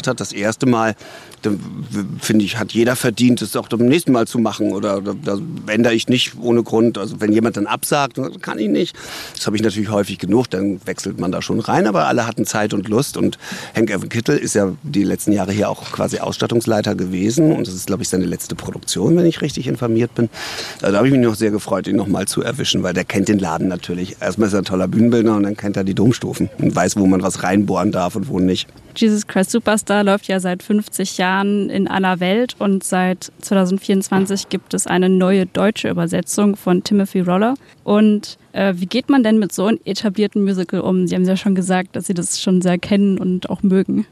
gemacht hat, das erste Mal, da, finde ich, hat jeder verdient, es auch beim nächsten Mal zu machen. Oder da ändere ich nicht ohne Grund. Also wenn jemand dann absagt, dann kann ich nicht. Das habe ich natürlich häufig genug, dann wechselt man da schon rein. Aber alle hatten Zeit und Lust. Und Hank Evan Kittel ist ja die letzten Jahre hier auch quasi Ausstattungsleiter gewesen. Und das ist, glaube ich, seine letzte Produktion, wenn ich richtig informiert bin. Da habe ich mich noch sehr gefreut, ihn noch mal zu erwischen, weil der kennt den Laden natürlich. Erstmal ist er ein toller Bühnenbildner und dann kennt er die Domstufen und weiß, wo man was reinbohren darf und wo nicht. Jesus Christ Superstar läuft ja seit 50 Jahren in aller Welt und seit 2024 gibt es eine neue deutsche Übersetzung von Timothy Roller. Und wie geht man denn mit so einem etablierten Musical um? Sie haben ja schon gesagt, dass Sie das schon sehr kennen und auch mögen.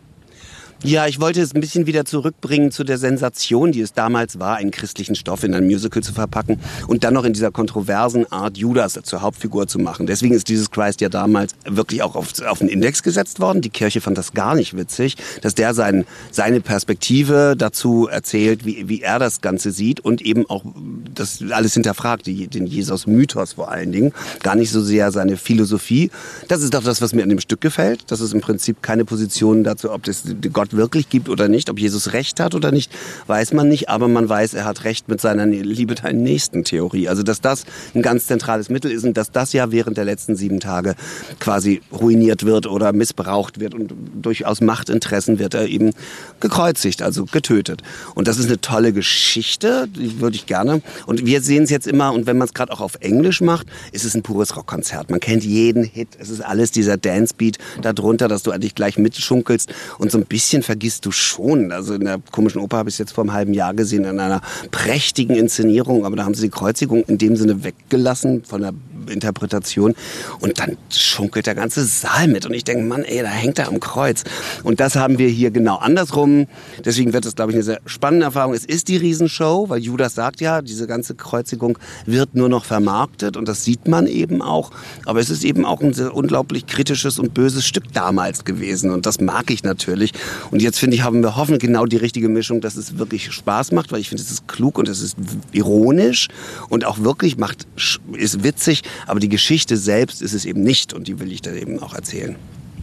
Ja, ich wollte es ein bisschen wieder zurückbringen zu der Sensation, die es damals war, einen christlichen Stoff in ein Musical zu verpacken und dann noch in dieser kontroversen Art Judas zur Hauptfigur zu machen. Deswegen ist Jesus Christ ja damals wirklich auch auf den Index gesetzt worden. Die Kirche fand das gar nicht witzig, dass der seine Perspektive dazu erzählt, wie er das Ganze sieht und eben auch das alles hinterfragt, den Jesus-Mythos vor allen Dingen, gar nicht so sehr seine Philosophie. Das ist doch das, was mir an dem Stück gefällt. Das ist im Prinzip keine Position dazu, ob das Gott wirklich gibt oder nicht, ob Jesus recht hat oder nicht, weiß man nicht, aber man weiß, er hat recht mit seiner Liebe deinen Nächsten Theorie. Also, dass das ein ganz zentrales Mittel ist und dass das ja während der letzten 7 Tage quasi ruiniert wird oder missbraucht wird und durchaus Machtinteressen wird er eben gekreuzigt, also getötet. Und das ist eine tolle Geschichte, die würde ich gerne. Und wir sehen es jetzt immer, und wenn man es gerade auch auf Englisch macht, ist es ein pures Rockkonzert. Man kennt jeden Hit, es ist alles dieser Dancebeat darunter, dass du eigentlich gleich mitschunkelst und so ein bisschen vergisst du schon. Also in der Komischen Oper habe ich es jetzt vor einem halben Jahr gesehen, in einer prächtigen Inszenierung, aber da haben sie die Kreuzigung in dem Sinne weggelassen von der Interpretation und dann schunkelt der ganze Saal mit und ich denke, Mann, ey, da hängt er am Kreuz. Und das haben wir hier genau andersrum. Deswegen wird es, glaube ich, eine sehr spannende Erfahrung. Es ist die Riesenshow, weil Judas sagt ja, diese ganze Kreuzigung wird nur noch vermarktet und das sieht man eben auch. Aber es ist eben auch ein sehr unglaublich kritisches und böses Stück damals gewesen und das mag ich natürlich. Und jetzt, finde ich, haben wir hoffentlich genau die richtige Mischung, dass es wirklich Spaß macht, weil ich finde, es ist klug und es ist ironisch und auch wirklich ist witzig, aber die Geschichte selbst ist es eben nicht und die will ich da eben auch erzählen.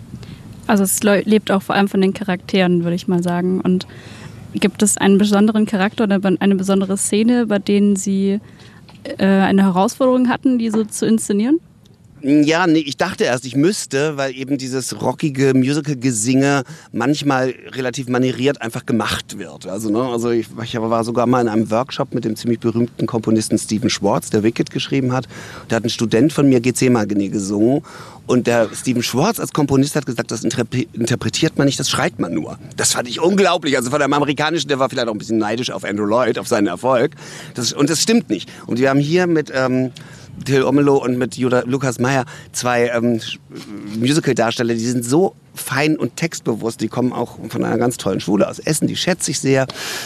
Also es lebt auch vor allem von den Charakteren, würde ich mal sagen. Und gibt es einen besonderen Charakter oder eine besondere Szene, bei denen Sie eine Herausforderung hatten, die so zu inszenieren? Ja, nee, ich dachte erst, ich müsste, weil eben dieses rockige Musical-Gesinge manchmal relativ manieriert einfach gemacht wird. Also ich war sogar mal in einem Workshop mit dem ziemlich berühmten Komponisten Stephen Schwartz, der Wicked geschrieben hat. Da hat ein Student von mir Gethsemane gesungen. Und der Stephen Schwartz als Komponist hat gesagt, das interpretiert man nicht, das schreit man nur. Das fand ich unglaublich. Also von einem Amerikanischen, der war vielleicht auch ein bisschen neidisch auf Andrew Lloyd, auf seinen Erfolg. Und das stimmt nicht. Und wir haben hier mit Till Omelow und mit Lukas Meyer 2 Musical-Darsteller, die sind so fein und textbewusst, die kommen auch von einer ganz tollen Schule aus Essen, die schätze ich sehr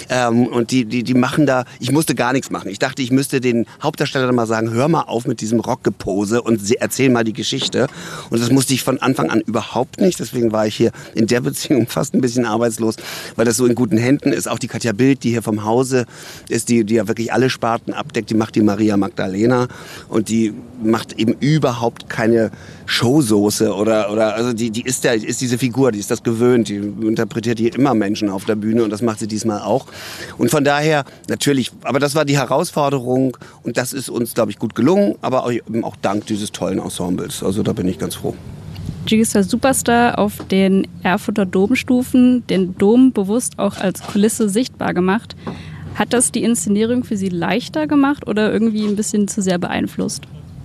und die machen da, ich musste gar nichts machen. Ich dachte, ich müsste den Hauptdarsteller mal sagen, hör mal auf mit diesem Rockgepose und erzähl mal die Geschichte und das musste ich von Anfang an überhaupt nicht, deswegen war ich hier in der Beziehung fast ein bisschen arbeitslos, weil das so in guten Händen ist. Auch die Katja Bild, die hier vom Hause ist, die ja wirklich alle Sparten abdeckt, die macht die Maria Magdalena und die macht eben überhaupt keine Showsoße oder also die ist diese Figur, die ist das gewöhnt, die interpretiert hier immer Menschen auf der Bühne und das macht sie diesmal auch. Und von daher natürlich, aber das war die Herausforderung und das ist uns, glaube ich, gut gelungen, aber eben auch dank dieses tollen Ensembles. Also da bin ich ganz froh. Jesus Superstar auf den Erfurter Domstufen, den Dom bewusst auch als Kulisse sichtbar gemacht. Hat das die Inszenierung für Sie leichter gemacht oder irgendwie ein bisschen zu sehr beeinflusst?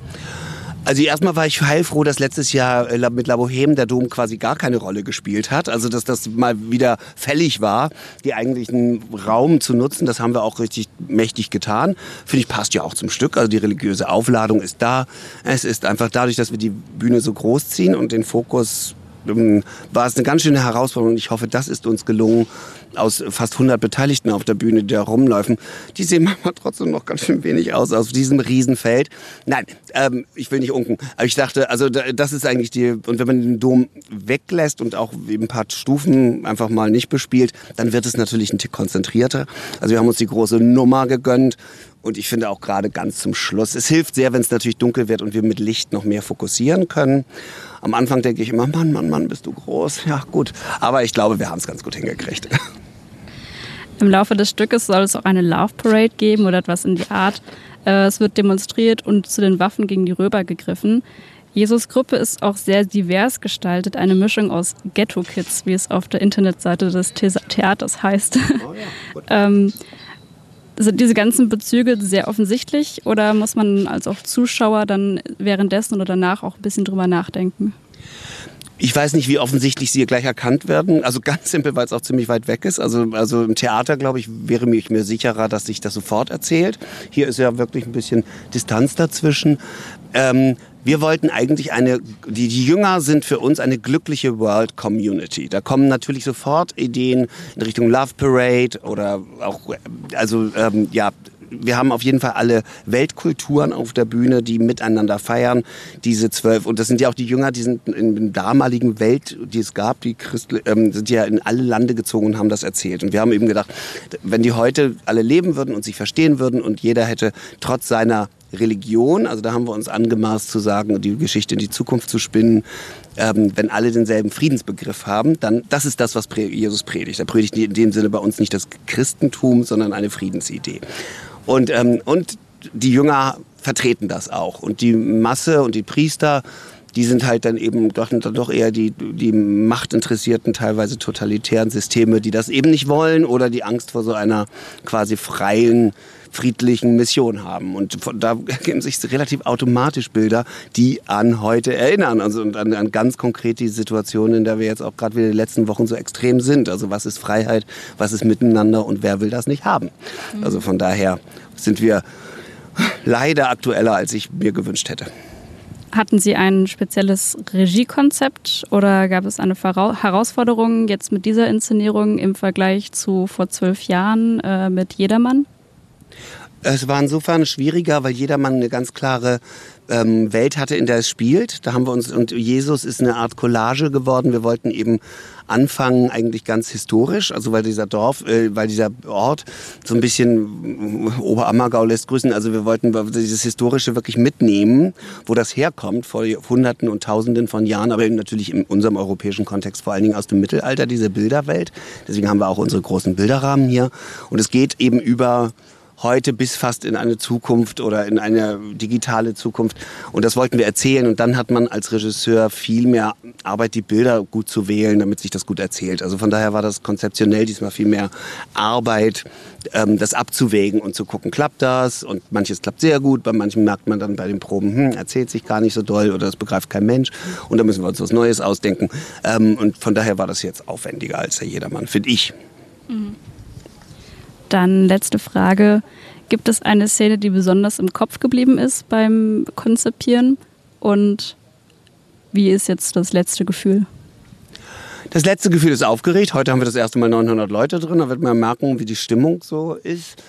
Also erstmal war ich heilfroh, dass letztes Jahr mit La Bohème der Dom quasi gar keine Rolle gespielt hat. Also dass das mal wieder fällig war, die eigentlichen Raum zu nutzen. Das haben wir auch richtig mächtig getan. Finde ich, passt ja auch zum Stück. Also die religiöse Aufladung ist da. Es ist einfach dadurch, dass wir die Bühne so groß ziehen und den Fokus war es eine ganz schöne Herausforderung. Ich hoffe, das ist uns gelungen. Aus fast 100 Beteiligten auf der Bühne, die da rumläufen, die sehen manchmal trotzdem noch ganz schön wenig aus diesem Riesenfeld. Nein, ich will nicht unken. Aber ich dachte, also das ist eigentlich und wenn man den Dom weglässt und auch ein paar Stufen einfach mal nicht bespielt, dann wird es natürlich ein Tick konzentrierter. Also wir haben uns die große Nummer gegönnt Und ich finde auch gerade ganz zum Schluss, es hilft sehr, wenn es natürlich dunkel wird und wir mit Licht noch mehr fokussieren können. Am Anfang denke ich immer, Mann, bist du groß. Ja, gut. Aber ich glaube, wir haben es ganz gut hingekriegt. Im Laufe des Stückes soll es auch eine Love Parade geben oder etwas in die Art. Es wird demonstriert und zu den Waffen gegen die Römer gegriffen. Jesus' Gruppe ist auch sehr divers gestaltet, eine Mischung aus Ghetto-Kids, wie es auf der Internetseite des Theaters heißt. Oh ja, sind diese ganzen Bezüge sehr offensichtlich oder muss man als auch Zuschauer dann währenddessen oder danach auch ein bisschen drüber nachdenken? Ich weiß nicht, wie offensichtlich sie gleich erkannt werden. Also ganz simpel, weil es auch ziemlich weit weg ist. Also im Theater, glaube ich, wäre ich mir sicherer, dass sich das sofort erzählt. Hier ist ja wirklich ein bisschen Distanz dazwischen. Wir wollten eigentlich die Jünger sind für uns eine glückliche World Community. Da kommen natürlich sofort Ideen in Richtung Love Parade oder auch, wir haben auf jeden Fall alle Weltkulturen auf der Bühne, die miteinander feiern. Diese 12, und das sind ja auch die Jünger, die sind in der damaligen Welt, die es gab, die sind ja in alle Lande gezogen und haben das erzählt. Und wir haben eben gedacht, wenn die heute alle leben würden und sich verstehen würden und jeder hätte trotz seiner Religion, also da haben wir uns angemaßt zu sagen, die Geschichte in die Zukunft zu spinnen, wenn alle denselben Friedensbegriff haben, dann das ist das, was Jesus predigt. Er predigt in dem Sinne bei uns nicht das Christentum, sondern eine Friedensidee. Und die Jünger vertreten das auch. Und die Masse und die Priester, die sind halt dann eben doch eher die machtinteressierten, teilweise totalitären Systeme, die das eben nicht wollen oder die Angst vor so einer quasi freien, friedlichen Mission haben. Und da ergeben sich relativ automatisch Bilder, die an heute erinnern. Also und an ganz konkret die Situation, in der wir jetzt auch gerade wieder die letzten Wochen so extrem sind. Also was ist Freiheit, was ist Miteinander und wer will das nicht haben? Also von daher sind wir leider aktueller, als ich mir gewünscht hätte. Hatten Sie ein spezielles Regiekonzept oder gab es eine Herausforderung jetzt mit dieser Inszenierung im Vergleich zu vor 12 Jahren mit Jedermann? Es war insofern schwieriger, weil Jedermann eine ganz klare Welt hatte, in der es spielt. Da haben wir uns, und Jesus ist eine Art Collage geworden. Wir wollten eben anfangen, eigentlich ganz historisch, also weil dieser Ort so ein bisschen Oberammergau lässt grüßen. Also wir wollten dieses Historische wirklich mitnehmen, wo das herkommt, vor Hunderten und Tausenden von Jahren, aber eben natürlich in unserem europäischen Kontext vor allen Dingen aus dem Mittelalter, diese Bilderwelt. Deswegen haben wir auch unsere großen Bilderrahmen hier. Und es geht eben über heute bis fast in eine Zukunft oder in eine digitale Zukunft. Und das wollten wir erzählen. Und dann hat man als Regisseur viel mehr Arbeit, die Bilder gut zu wählen, damit sich das gut erzählt. Also von daher war das konzeptionell diesmal viel mehr Arbeit, das abzuwägen und zu gucken, klappt das? Und manches klappt sehr gut. Bei manchen merkt man dann bei den Proben, erzählt sich gar nicht so doll oder das begreift kein Mensch. Und da müssen wir uns was Neues ausdenken. Und von daher war das jetzt aufwendiger als der Jedermann, finde ich. Mhm. Dann letzte Frage. Gibt es eine Szene, die besonders im Kopf geblieben ist beim Konzipieren? Und wie ist jetzt das letzte Gefühl? Das letzte Gefühl ist aufgeregt. Heute haben wir das erste Mal 900 Leute drin. Da wird man merken, wie die Stimmung so ist.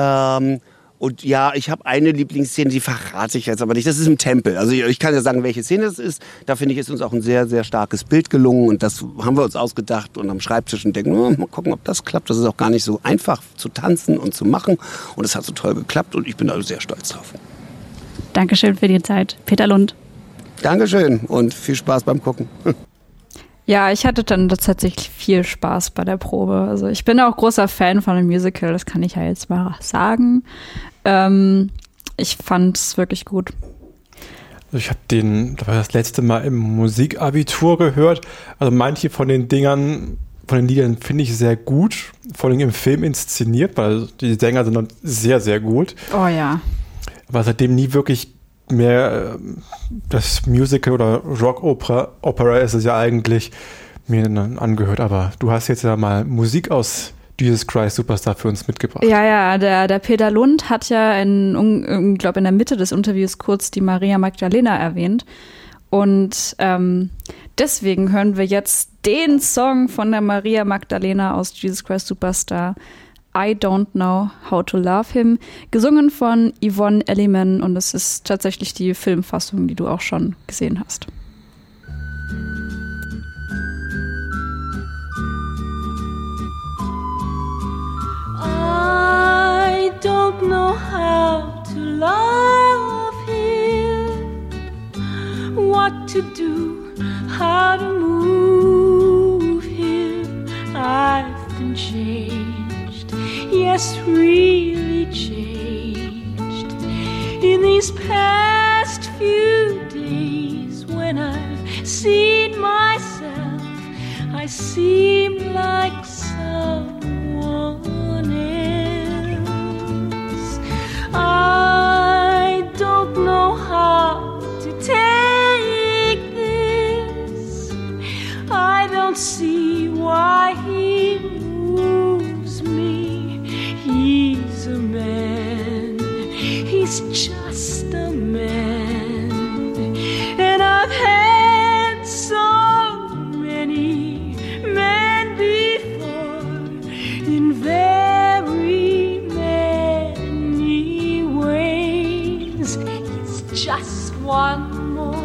Und ja, ich habe eine Lieblingsszene, die verrate ich jetzt aber nicht. Das ist im Tempel. Also ich kann ja sagen, welche Szene es ist. Da finde ich, ist uns auch ein sehr, sehr starkes Bild gelungen. Und das haben wir uns ausgedacht und am Schreibtisch und denken, mal gucken, ob das klappt. Das ist auch gar nicht so einfach zu tanzen und zu machen. Und es hat so toll geklappt und ich bin also sehr stolz drauf. Dankeschön für die Zeit. Peter Lund. Dankeschön und viel Spaß beim Gucken. Ja, ich hatte dann tatsächlich viel Spaß bei der Probe. Also ich bin auch großer Fan von einem Musical, das kann ich ja jetzt mal sagen. Ich fand es wirklich gut. Also ich habe das letzte Mal im Musikabitur gehört. Also manche von den Liedern finde ich sehr gut, vor allem im Film inszeniert, weil die Sänger sind dann sehr, sehr gut. Oh ja. Aber seitdem nie wirklich mehr das Musical oder Rock-Opera ist es ja eigentlich mir angehört. Aber du hast jetzt ja mal Musik aus Jesus Christ Superstar für uns mitgebracht. Ja, der Peter Lund hat ja in der Mitte des Interviews kurz die Maria Magdalena erwähnt. Und deswegen hören wir jetzt den Song von der Maria Magdalena aus Jesus Christ Superstar, I Don't Know How to Love Him, gesungen von Yvonne Elliman, und es ist tatsächlich die Filmfassung, die du auch schon gesehen hast. I don't know how been changed, yes, really changed. In these past few days, when I've seen myself, I seem like someone else. I don't know how to take this. I don't see why he moves me. He's a man, he's just a man. And I've had so many men before, in very many ways. He's just one more.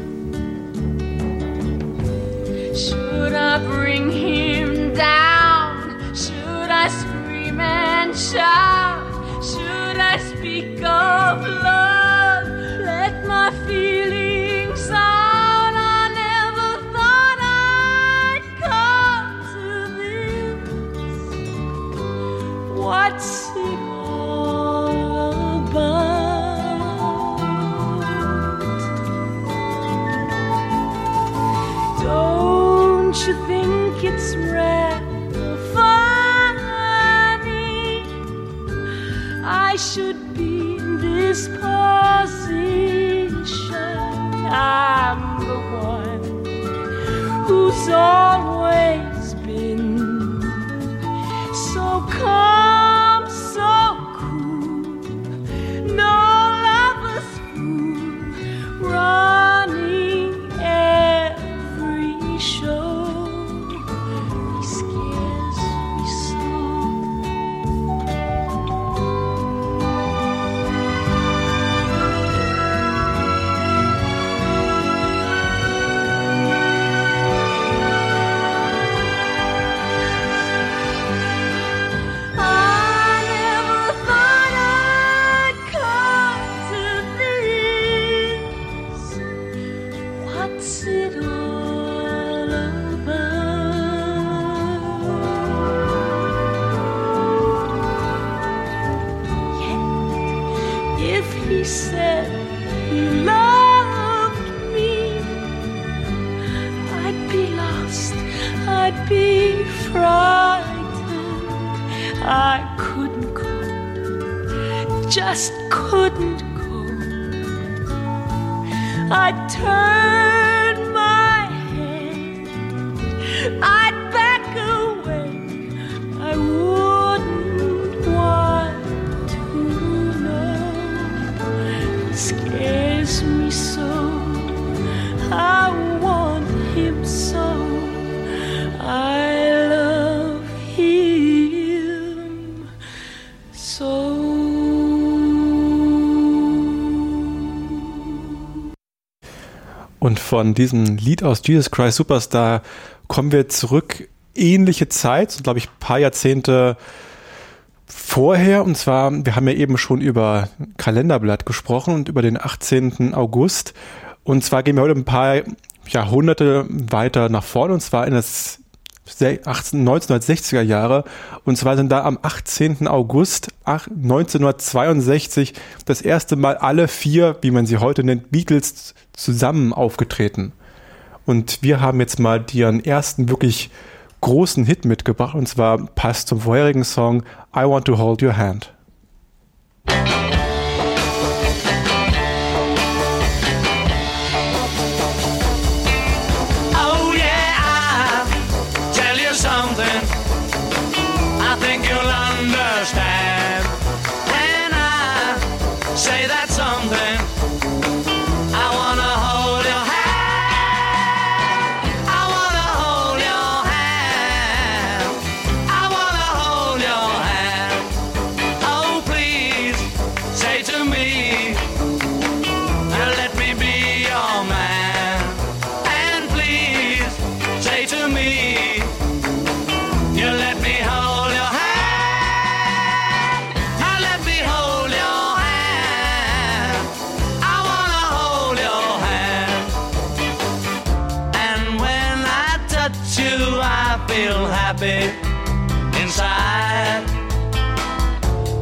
Should I bring him down? Should I scream and shout? Should I speak of love? Let my feelings out. I never thought I'd come to this. What's it all about? Don't you think it's rather funny? I should be in this position. I'm the one who's always been so calm, so cool. No lover's fool, running every show. He scares me so. I never thought I'd come to this. What's it all about? Yet, if he said he loved me, I'd be lost, I'd be frightened. I couldn't go, just couldn't go. I'd turn my head, I'd back away. I wouldn't want to know. It scares me so. I want him so. I love him so. Und von diesem Lied aus Jesus Christ Superstar kommen wir zurück, ähnliche Zeit, so glaube ich ein paar Jahrzehnte vorher. Und zwar, wir haben ja eben schon über Kalenderblatt gesprochen und über den 18. August. Und zwar gehen wir heute ein paar Jahrhunderte weiter nach vorne, und zwar in das 1960er Jahre. Und zwar sind da am 18. August 1962 das erste Mal alle 4, wie man sie heute nennt, Beatles zusammen aufgetreten. Und wir haben jetzt mal ihren ersten wirklich großen Hit mitgebracht, und zwar passt zum vorherigen Song I Want to Hold Your Hand.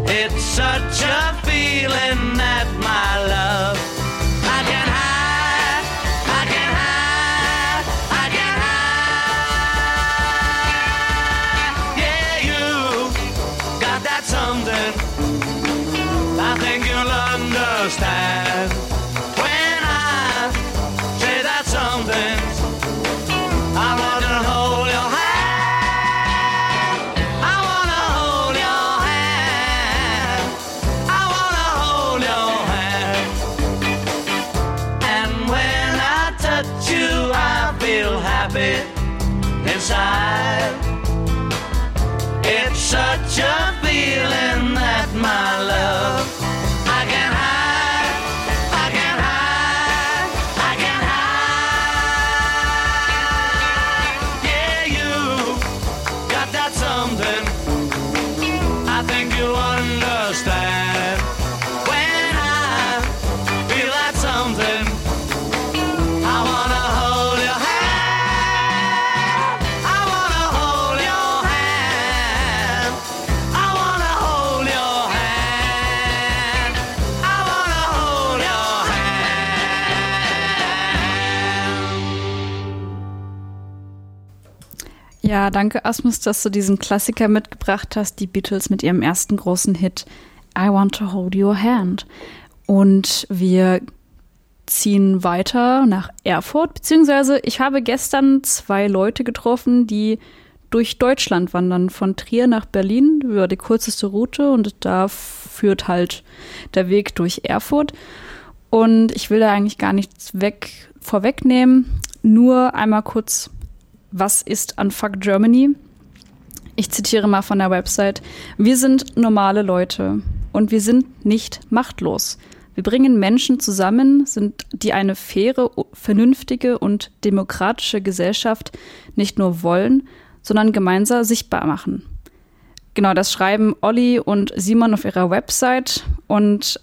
It's such a feeling that my love I can hide, I can hide, I can hide. Yeah, you got that something I think you'll understand when I say that something. I want to hold your hand. I want to hold your hand. I want to hold your hand. And when I touch you, I feel happy inside. It's such a feeling that my love I can hide, I can hide, I can hide. Yeah, you got that something I think you'll understand when I feel that something. I wanna hold your hand. I wanna hold your hand. I wanna hold your hand. I wanna hold your hand. Ja, danke Asmus, dass du diesen Klassiker mitgebracht hast, die Beatles mit ihrem ersten großen Hit I Want to Hold Your Hand. Und wir ziehen weiter nach Erfurt, beziehungsweise ich habe gestern 2 Leute getroffen, die durch Deutschland wandern, von Trier nach Berlin über die kürzeste Route, und da führt halt der Weg durch Erfurt. Und ich will da eigentlich gar nichts vorwegnehmen, nur einmal kurz: Was ist Unfuck Germany? Ich zitiere mal von der Website: Wir sind normale Leute und wir sind nicht machtlos. Wir bringen Menschen zusammen, die eine faire, vernünftige und demokratische Gesellschaft nicht nur wollen, sondern gemeinsam sichtbar machen. Genau, das schreiben Olli und Simon auf ihrer Website, und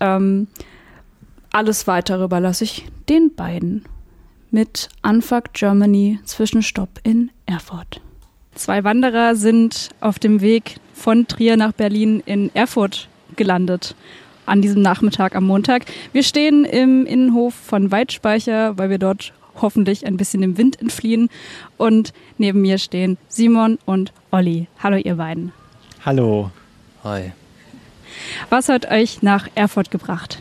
alles Weitere überlasse ich den beiden. Mit Unfuck Germany, Zwischenstopp in Erfurt. 2 Wanderer sind auf dem Weg von Trier nach Berlin in Erfurt gelandet an diesem Nachmittag am Montag. Wir stehen im Innenhof von Weidspeicher, weil wir dort hoffentlich ein bisschen dem Wind entfliehen. Und neben mir stehen Simon und Olli. Hallo ihr beiden. Hallo. Hi. Was hat euch nach Erfurt gebracht?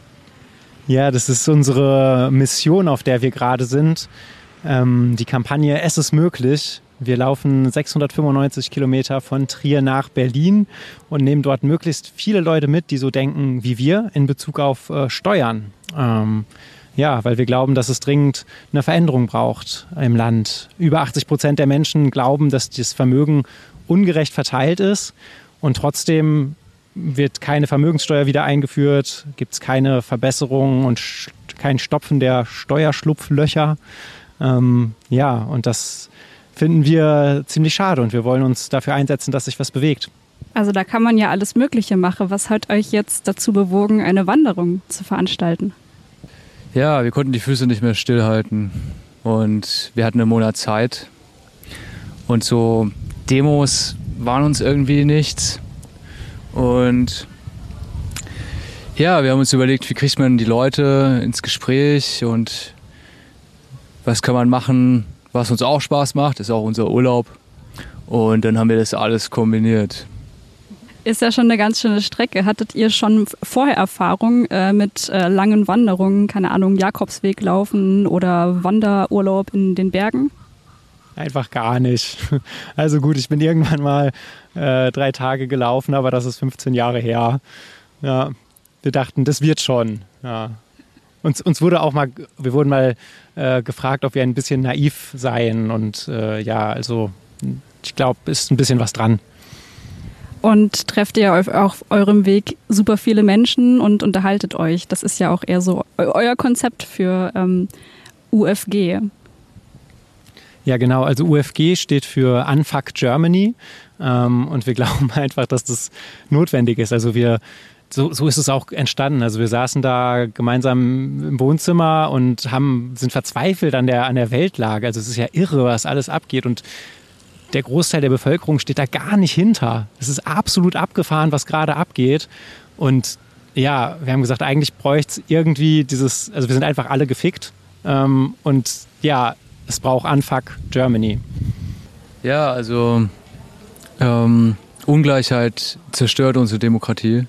Ja, das ist unsere Mission, auf der wir gerade sind. Die Kampagne Es ist möglich. Wir laufen 695 Kilometer von Trier nach Berlin und nehmen dort möglichst viele Leute mit, die so denken wie wir in Bezug auf Steuern. Ja, weil wir glauben, dass es dringend eine Veränderung braucht im Land. Über 80% der Menschen glauben, dass das Vermögen ungerecht verteilt ist, und trotzdem wird keine Vermögenssteuer wieder eingeführt, gibt es keine Verbesserung und kein Stopfen der Steuerschlupflöcher. Ja, und das finden wir ziemlich schade, und wir wollen uns dafür einsetzen, dass sich was bewegt. Also da kann man ja alles Mögliche machen. Was hat euch jetzt dazu bewogen, eine Wanderung zu veranstalten? Ja, wir konnten die Füße nicht mehr stillhalten und wir hatten einen Monat Zeit. Und so Demos waren uns irgendwie nichts. Und ja, wir haben uns überlegt, wie kriegt man die Leute ins Gespräch und was kann man machen, was uns auch Spaß macht, ist auch unser Urlaub. Und dann haben wir das alles kombiniert. Ist ja schon eine ganz schöne Strecke. Hattet ihr schon vorher Erfahrung mit langen Wanderungen, keine Ahnung, Jakobsweg laufen oder Wanderurlaub in den Bergen? Einfach gar nicht. Also gut, ich bin irgendwann mal 3 Tage gelaufen, aber das ist 15 Jahre her. Ja, wir dachten, das wird schon. Ja. Uns wurde auch mal, wir wurden mal gefragt, ob wir ein bisschen naiv seien, und ja, also ich glaube, ist ein bisschen was dran. Und trefft ihr auf eurem Weg super viele Menschen und unterhaltet euch? Das ist ja auch eher so euer Konzept für UFG. Ja, genau. Also UFG steht für Unfuck Germany, und wir glauben einfach, dass das notwendig ist. Also so ist es auch entstanden. Also wir saßen da gemeinsam im Wohnzimmer und sind verzweifelt an der Weltlage. Also es ist ja irre, was alles abgeht, und der Großteil der Bevölkerung steht da gar nicht hinter. Es ist absolut abgefahren, was gerade abgeht. Und ja, wir haben gesagt, eigentlich bräuchte es irgendwie also wir sind einfach alle gefickt. Und ja, es braucht Unfuck Germany. Ja, also Ungleichheit zerstört unsere Demokratie.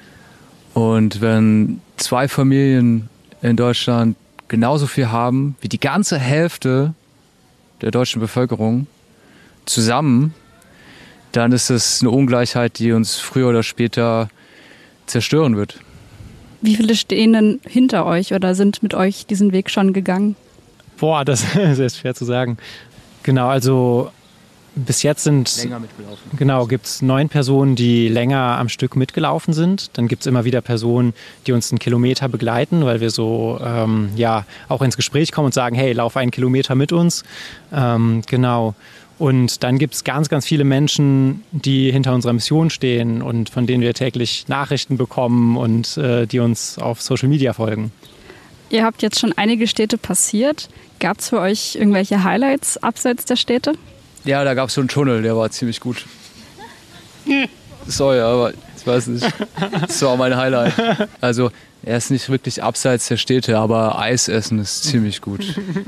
Und wenn 2 Familien in Deutschland genauso viel haben wie die ganze Hälfte der deutschen Bevölkerung zusammen, dann ist es eine Ungleichheit, die uns früher oder später zerstören wird. Wie viele stehen denn hinter euch oder sind mit euch diesen Weg schon gegangen? Boah, das ist schwer zu sagen. Genau, also bis jetzt gibt es 9 Personen, die länger am Stück mitgelaufen sind. Dann gibt es immer wieder Personen, die uns einen Kilometer begleiten, weil wir so auch ins Gespräch kommen und sagen, hey, lauf 1 Kilometer mit uns. Genau. Und dann gibt es ganz, ganz viele Menschen, die hinter unserer Mission stehen und von denen wir täglich Nachrichten bekommen und die uns auf Social Media folgen. Ihr habt jetzt schon einige Städte passiert. Gab es für euch irgendwelche Highlights abseits der Städte? Ja, da gab es so einen Tunnel, der war ziemlich gut. Sorry, aber ich weiß nicht. Das war mein Highlight. Also, er ist nicht wirklich abseits der Städte, aber Eis essen ist ziemlich gut.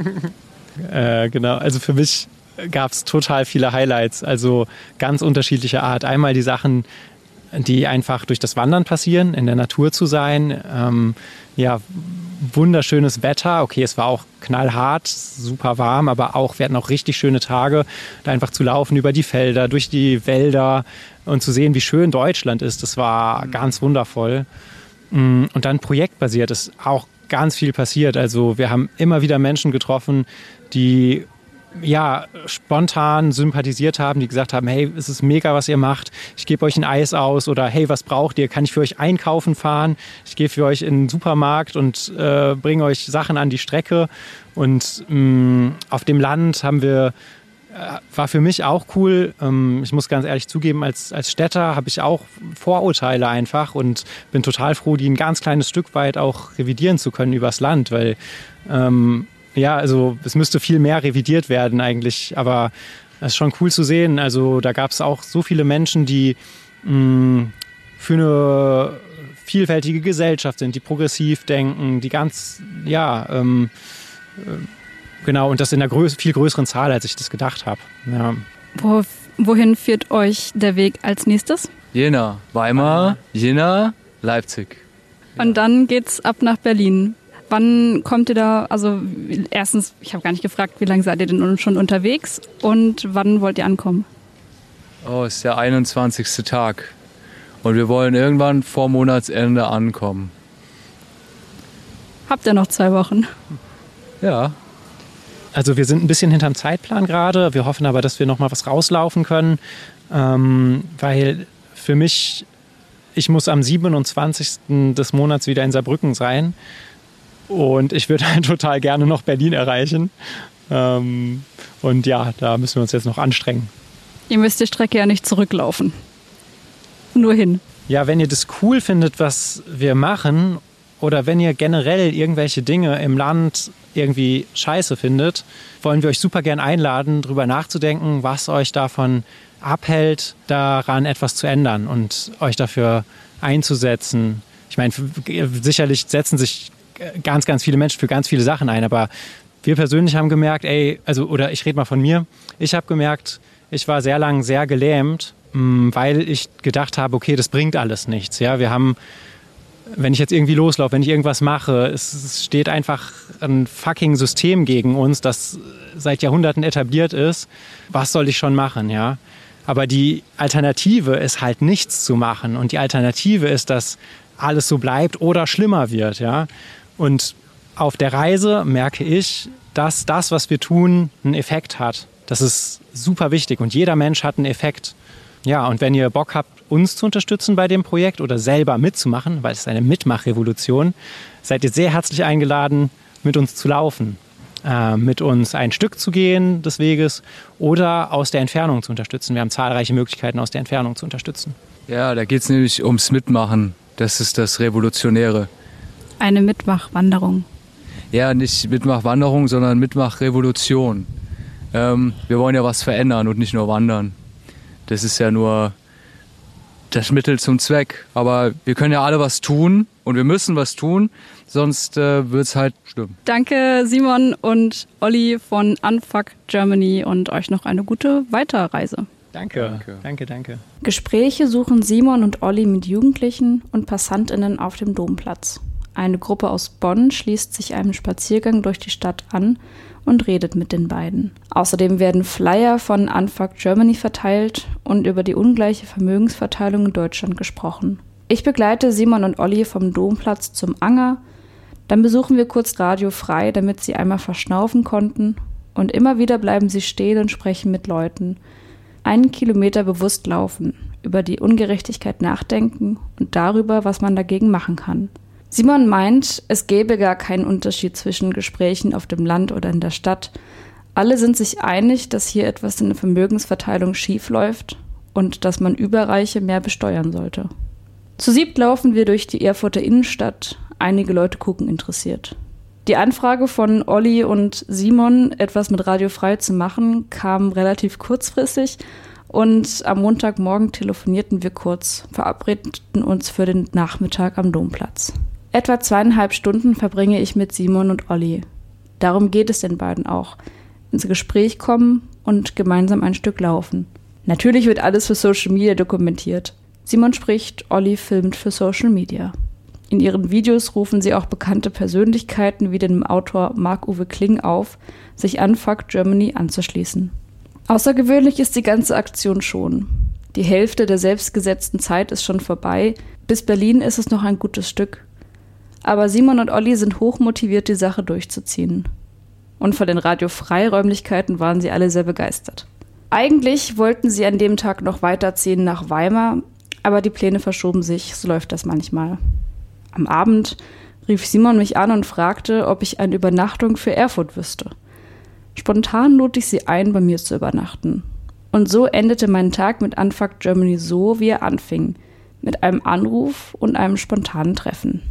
Genau, also für mich gab es total viele Highlights, also ganz unterschiedlicher Art. Einmal die Sachen, die einfach durch das Wandern passieren, in der Natur zu sein. Wunderschönes Wetter. Okay, es war auch knallhart, super warm, aber auch, wir hatten auch richtig schöne Tage, da einfach zu laufen über die Felder, durch die Wälder und zu sehen, wie schön Deutschland ist. Das war ganz wundervoll. Und dann projektbasiert ist auch ganz viel passiert. Also wir haben immer wieder Menschen getroffen, die spontan sympathisiert haben, die gesagt haben, hey, es ist mega, was ihr macht, ich gebe euch ein Eis aus oder hey, was braucht ihr, kann ich für euch einkaufen fahren, ich gehe für euch in den Supermarkt und bringe euch Sachen an die Strecke. Und auf dem Land war für mich auch cool, ich muss ganz ehrlich zugeben, als Städter habe ich auch Vorurteile einfach und bin total froh, die ein ganz kleines Stück weit auch revidieren zu können übers Land, weil also es müsste viel mehr revidiert werden eigentlich, aber das ist schon cool zu sehen. Also da gab es auch so viele Menschen, die für eine vielfältige Gesellschaft sind, die progressiv denken, die ganz, genau, und das in einer viel größeren Zahl, als ich das gedacht habe. Ja. Wohin führt euch der Weg als nächstes? Jena, Weimar, Jena, Leipzig. Und dann geht's ab nach Berlin. Wann kommt ihr da, also erstens, ich habe gar nicht gefragt, wie lange seid ihr denn schon unterwegs und wann wollt ihr ankommen? Oh, es ist der 21. Tag und wir wollen irgendwann vor Monatsende ankommen. Habt ihr noch 2 Wochen? Ja. Also wir sind ein bisschen hinterm Zeitplan gerade, wir hoffen aber, dass wir noch mal was rauslaufen können, weil für mich, ich muss am 27. des Monats wieder in Saarbrücken sein. Und ich würde halt total gerne noch Berlin erreichen. Und ja, da müssen wir uns jetzt noch anstrengen. Ihr müsst die Strecke ja nicht zurücklaufen. Nur hin. Ja, wenn ihr das cool findet, was wir machen, oder wenn ihr generell irgendwelche Dinge im Land irgendwie scheiße findet, wollen wir euch super gern einladen, darüber nachzudenken, was euch davon abhält, daran etwas zu ändern und euch dafür einzusetzen. Ich meine, sicherlich setzen sich ganz, ganz viele Menschen für ganz viele Sachen ein. Aber wir persönlich haben gemerkt, oder ich rede mal von mir, ich habe gemerkt, ich war sehr lang sehr gelähmt, weil ich gedacht habe, okay, das bringt alles nichts. Ja, wir haben, wenn ich jetzt irgendwie loslaufe, wenn ich irgendwas mache, es steht einfach ein fucking System gegen uns, das seit Jahrhunderten etabliert ist. Was soll ich schon machen, ja? Aber die Alternative ist halt nichts zu machen. Und die Alternative ist, dass alles so bleibt oder schlimmer wird, ja? Und auf der Reise merke ich, dass das, was wir tun, einen Effekt hat. Das ist super wichtig und jeder Mensch hat einen Effekt. Ja, und wenn ihr Bock habt, uns zu unterstützen bei dem Projekt oder selber mitzumachen, weil es ist eine Mitmachrevolution, seid ihr sehr herzlich eingeladen, mit uns zu laufen, mit uns ein Stück zu gehen des Weges oder aus der Entfernung zu unterstützen. Wir haben zahlreiche Möglichkeiten, aus der Entfernung zu unterstützen. Ja, da geht es nämlich ums Mitmachen. Das ist das Revolutionäre. Eine Mitmachwanderung. Ja, nicht Mitmachwanderung, sondern Mitmachrevolution. Wir wollen ja was verändern und nicht nur wandern. Das ist ja nur das Mittel zum Zweck. Aber wir können ja alle was tun und wir müssen was tun, sonst wird es halt stimmen. Danke Simon und Olli von Unfuck Germany und euch noch eine gute Weiterreise. Danke. Gespräche suchen Simon und Olli mit Jugendlichen und PassantInnen auf dem Domplatz. Eine Gruppe aus Bonn schließt sich einem Spaziergang durch die Stadt an und redet mit den beiden. Außerdem werden Flyer von Unfuck Germany verteilt und über die ungleiche Vermögensverteilung in Deutschland gesprochen. Ich begleite Simon und Olli vom Domplatz zum Anger. Dann besuchen wir kurz Radio Frei, damit sie einmal verschnaufen konnten. Und immer wieder bleiben sie stehen und sprechen mit Leuten. 1 Kilometer bewusst laufen, über die Ungerechtigkeit nachdenken und darüber, was man dagegen machen kann. Simon meint, es gäbe gar keinen Unterschied zwischen Gesprächen auf dem Land oder in der Stadt. Alle sind sich einig, dass hier etwas in der Vermögensverteilung schief läuft und dass man Überreiche mehr besteuern sollte. Zu 7 laufen wir durch die Erfurter Innenstadt. Einige Leute gucken interessiert. Die Anfrage von Olli und Simon, etwas mit Radio Frei zu machen, kam relativ kurzfristig und am Montagmorgen telefonierten wir kurz, verabredeten uns für den Nachmittag am Domplatz. Etwa 2,5 Stunden verbringe ich mit Simon und Olli. Darum geht es den beiden auch. Ins Gespräch kommen und gemeinsam ein Stück laufen. Natürlich wird alles für Social Media dokumentiert. Simon spricht, Olli filmt für Social Media. In ihren Videos rufen sie auch bekannte Persönlichkeiten wie den Autor Marc-Uwe Kling auf, sich Unfuck Germany anzuschließen. Außergewöhnlich ist die ganze Aktion schon. Die Hälfte der selbstgesetzten Zeit ist schon vorbei. Bis Berlin ist es noch ein gutes Stück. Aber Simon und Olli sind hochmotiviert, die Sache durchzuziehen. Und von den Radio-Frei-Räumlichkeiten waren sie alle sehr begeistert. Eigentlich wollten sie an dem Tag noch weiterziehen nach Weimar, aber die Pläne verschoben sich, so läuft das manchmal. Am Abend rief Simon mich an und fragte, ob ich eine Übernachtung für Erfurt wüsste. Spontan lud ich sie ein, bei mir zu übernachten. Und so endete mein Tag mit Unfuck Germany so, wie er anfing, mit einem Anruf und einem spontanen Treffen.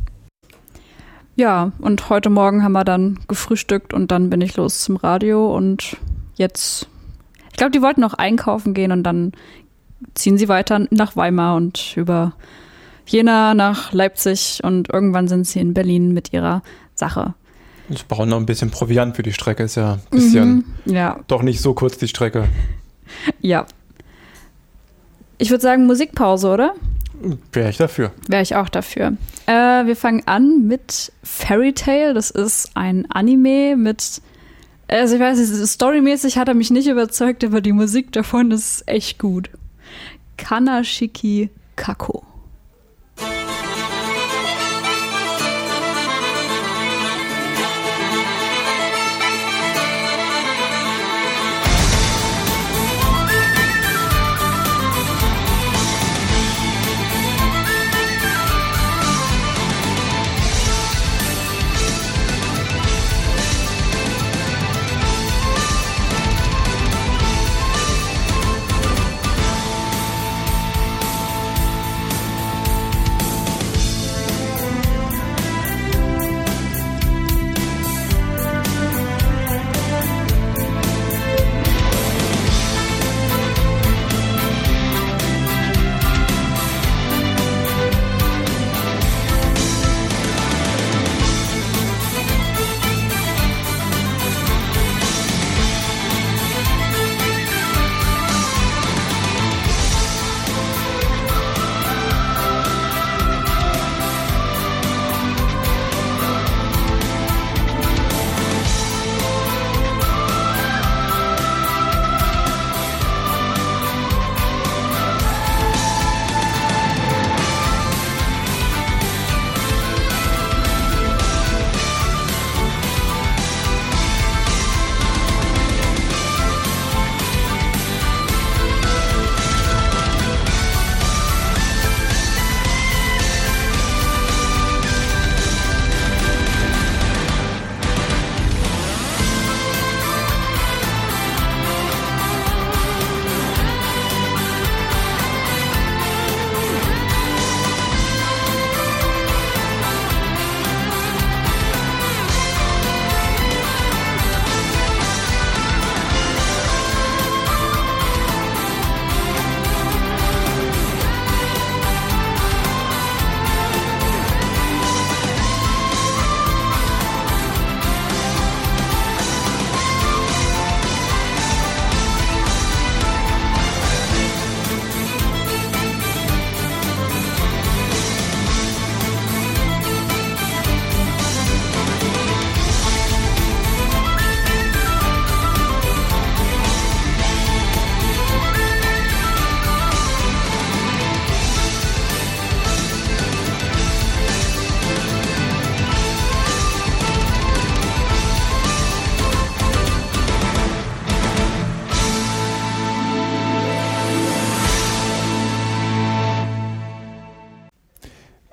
Ja, und heute Morgen haben wir dann gefrühstückt und dann bin ich los zum Radio und jetzt, ich glaube, die wollten noch einkaufen gehen und dann ziehen sie weiter nach Weimar und über Jena nach Leipzig und irgendwann sind sie in Berlin mit ihrer Sache. Ich brauche noch ein bisschen Proviant für die Strecke, ist ja ein bisschen doch nicht so kurz die Strecke. Ja. Ich würde sagen Musikpause, oder? Wäre ich dafür. Wäre ich auch dafür. Wir fangen an mit Fairy Tail. Das ist ein Anime mit, also ich weiß nicht, storymäßig hat er mich nicht überzeugt, aber die Musik davon ist echt gut. Kanashiki Kako.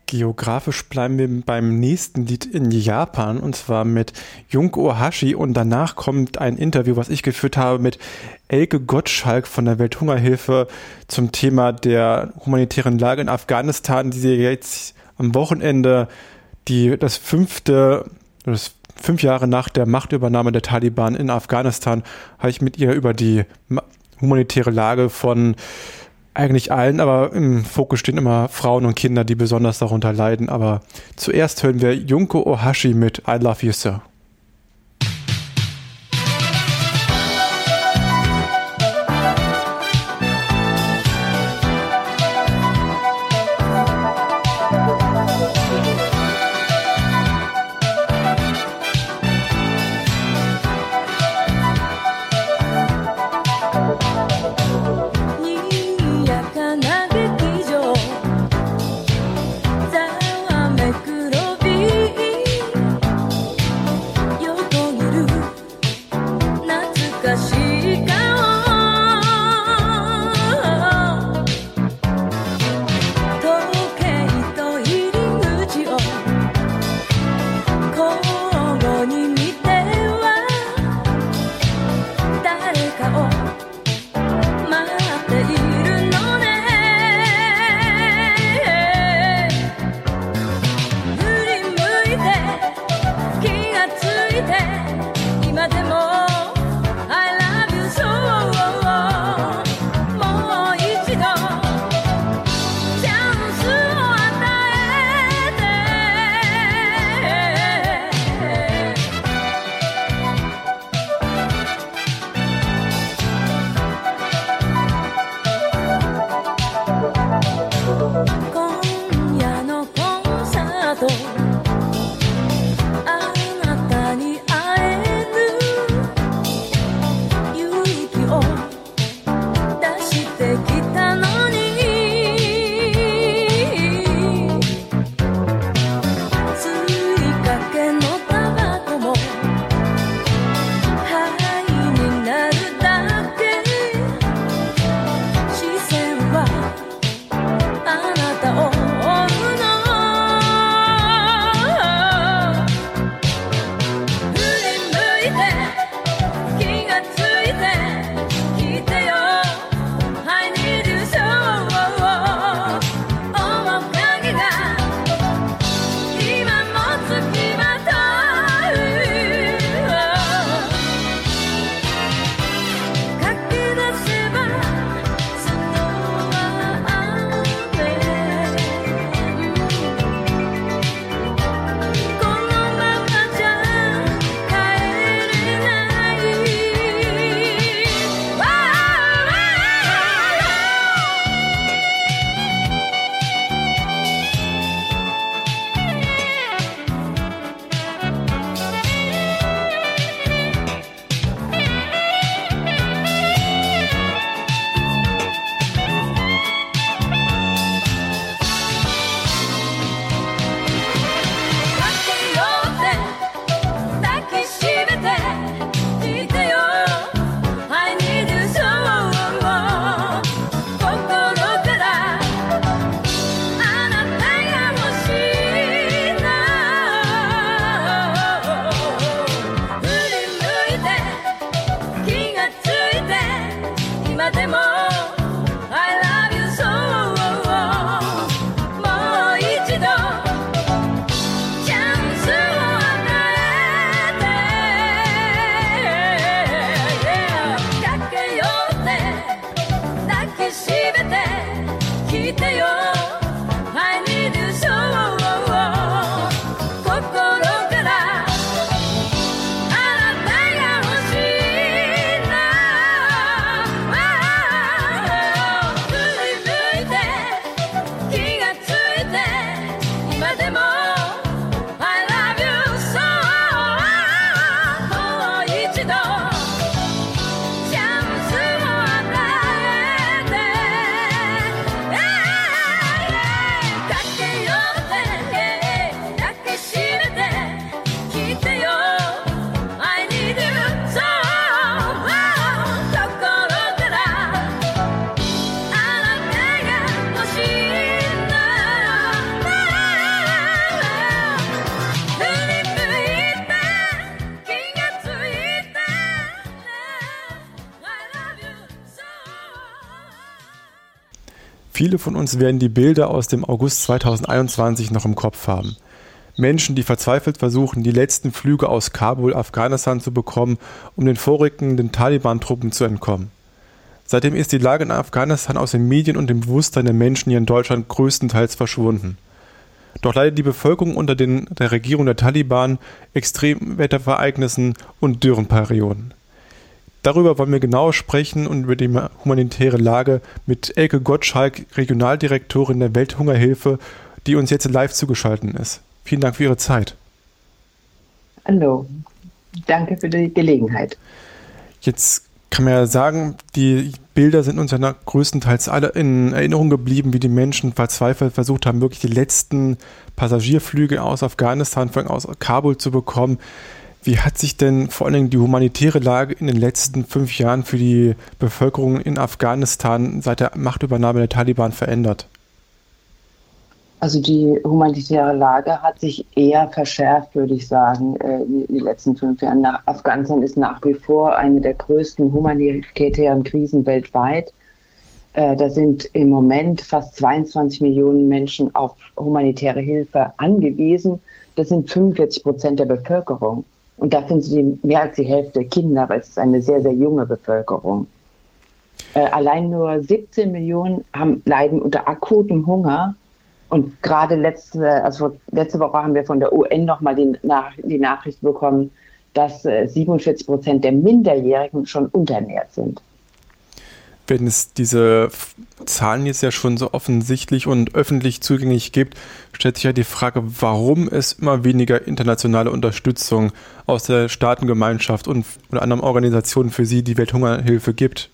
Geografisch bleiben wir beim nächsten Lied in Japan, und zwar mit Junko Hashi, und danach kommt ein Interview, was ich geführt habe mit Elke Gottschalk von der Welthungerhilfe zum Thema der humanitären Lage in Afghanistan, die sie jetzt am Wochenende das 5 Jahre nach der Machtübernahme der Taliban in Afghanistan, habe ich mit ihr über die humanitäre Lage von eigentlich allen, aber im Fokus stehen immer Frauen und Kinder, die besonders darunter leiden. Aber zuerst hören wir Junko Ohashi mit I Love You Sir. Viele von uns werden die Bilder aus dem August 2021 noch im Kopf haben. Menschen, die verzweifelt versuchen, die letzten Flüge aus Kabul, Afghanistan zu bekommen, um den vorrückenden Taliban-Truppen zu entkommen. Seitdem ist die Lage in Afghanistan aus den Medien und dem Bewusstsein der Menschen hier in Deutschland größtenteils verschwunden. Doch leidet die Bevölkerung unter der Regierung der Taliban, Extremwettervereignissen und Dürrenperioden. Darüber wollen wir genauer sprechen und über die humanitäre Lage mit Elke Gottschalk, Regionaldirektorin der Welthungerhilfe, die uns jetzt live zugeschaltet ist. Vielen Dank für Ihre Zeit. Hallo, danke für die Gelegenheit. Jetzt kann man ja sagen, die Bilder sind uns ja größtenteils alle in Erinnerung geblieben, wie die Menschen verzweifelt versucht haben, wirklich die letzten Passagierflüge aus Afghanistan, aus Kabul zu bekommen. Wie hat sich denn vor allen Dingen die humanitäre Lage in den letzten 5 Jahren für die Bevölkerung in Afghanistan seit der Machtübernahme der Taliban verändert? Also die humanitäre Lage hat sich eher verschärft, würde ich sagen, in den letzten 5 Jahren. Afghanistan ist nach wie vor eine der größten humanitären Krisen weltweit. Da sind im Moment fast 22 Millionen Menschen auf humanitäre Hilfe angewiesen. Das sind 45% der Bevölkerung. Und davon sind mehr als die Hälfte Kinder, weil es ist eine sehr, sehr junge Bevölkerung. Allein nur 17 Millionen leiden unter akutem Hunger. Und gerade letzte Woche haben wir von der UN nochmal die Nachricht bekommen, dass 47% der Minderjährigen schon unterernährt sind. Wenn es diese Zahlen jetzt ja schon so offensichtlich und öffentlich zugänglich gibt, stellt sich ja die Frage, warum es immer weniger internationale Unterstützung aus der Staatengemeinschaft und oder anderen Organisationen für Sie, die Welthungerhilfe, gibt.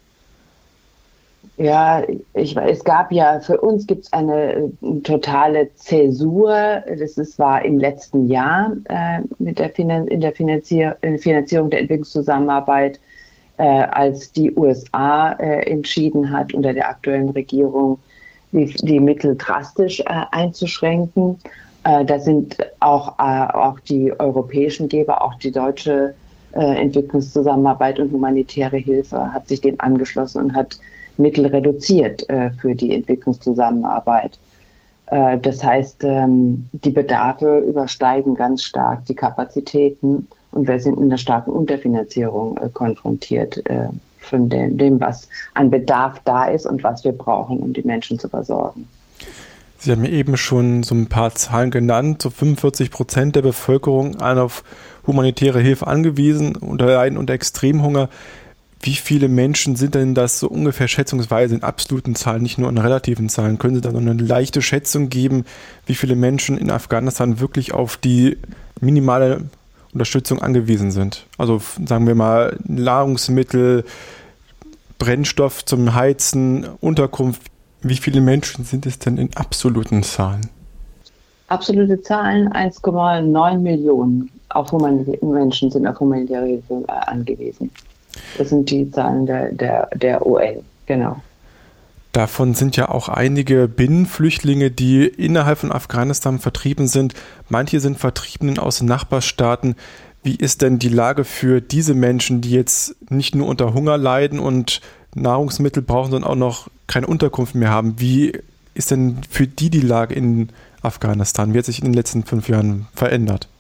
Ja, es gab ja, für uns gibt es eine totale Zäsur. War im letzten Jahr in der Finanzierung der Entwicklungszusammenarbeit, als die USA entschieden hat, unter der aktuellen Regierung die Mittel drastisch einzuschränken. Da sind auch die europäischen Geber, auch die deutsche Entwicklungszusammenarbeit und humanitäre Hilfe hat sich dem angeschlossen und hat Mittel reduziert für die Entwicklungszusammenarbeit. Das heißt, die Bedarfe übersteigen ganz stark die Kapazitäten und wir sind mit einer starken Unterfinanzierung konfrontiert von dem, was an Bedarf da ist und was wir brauchen, um die Menschen zu versorgen. Sie haben eben schon so ein paar Zahlen genannt. So 45% der Bevölkerung sind auf humanitäre Hilfe angewiesen und leiden unter Extremhunger. Wie viele Menschen sind denn das so ungefähr schätzungsweise in absoluten Zahlen, nicht nur in relativen Zahlen? Können Sie da so eine leichte Schätzung geben, wie viele Menschen in Afghanistan wirklich auf die minimale Unterstützung angewiesen sind? Also sagen wir mal Nahrungsmittel, Brennstoff zum Heizen, Unterkunft. Wie viele Menschen sind es denn in absoluten Zahlen? Absolute Zahlen, 1,9 Millionen Menschen sind auf humanitäre Hilfe angewiesen. Das sind die Zahlen der UN, genau. Davon sind ja auch einige Binnenflüchtlinge, die innerhalb von Afghanistan vertrieben sind. Manche sind Vertriebenen aus den Nachbarstaaten. Wie ist denn die Lage für diese Menschen, die jetzt nicht nur unter Hunger leiden und Nahrungsmittel brauchen, sondern auch noch keine Unterkunft mehr haben? Wie ist denn für die Lage in Afghanistan? Wie hat sich in den letzten 5 Jahren verändert?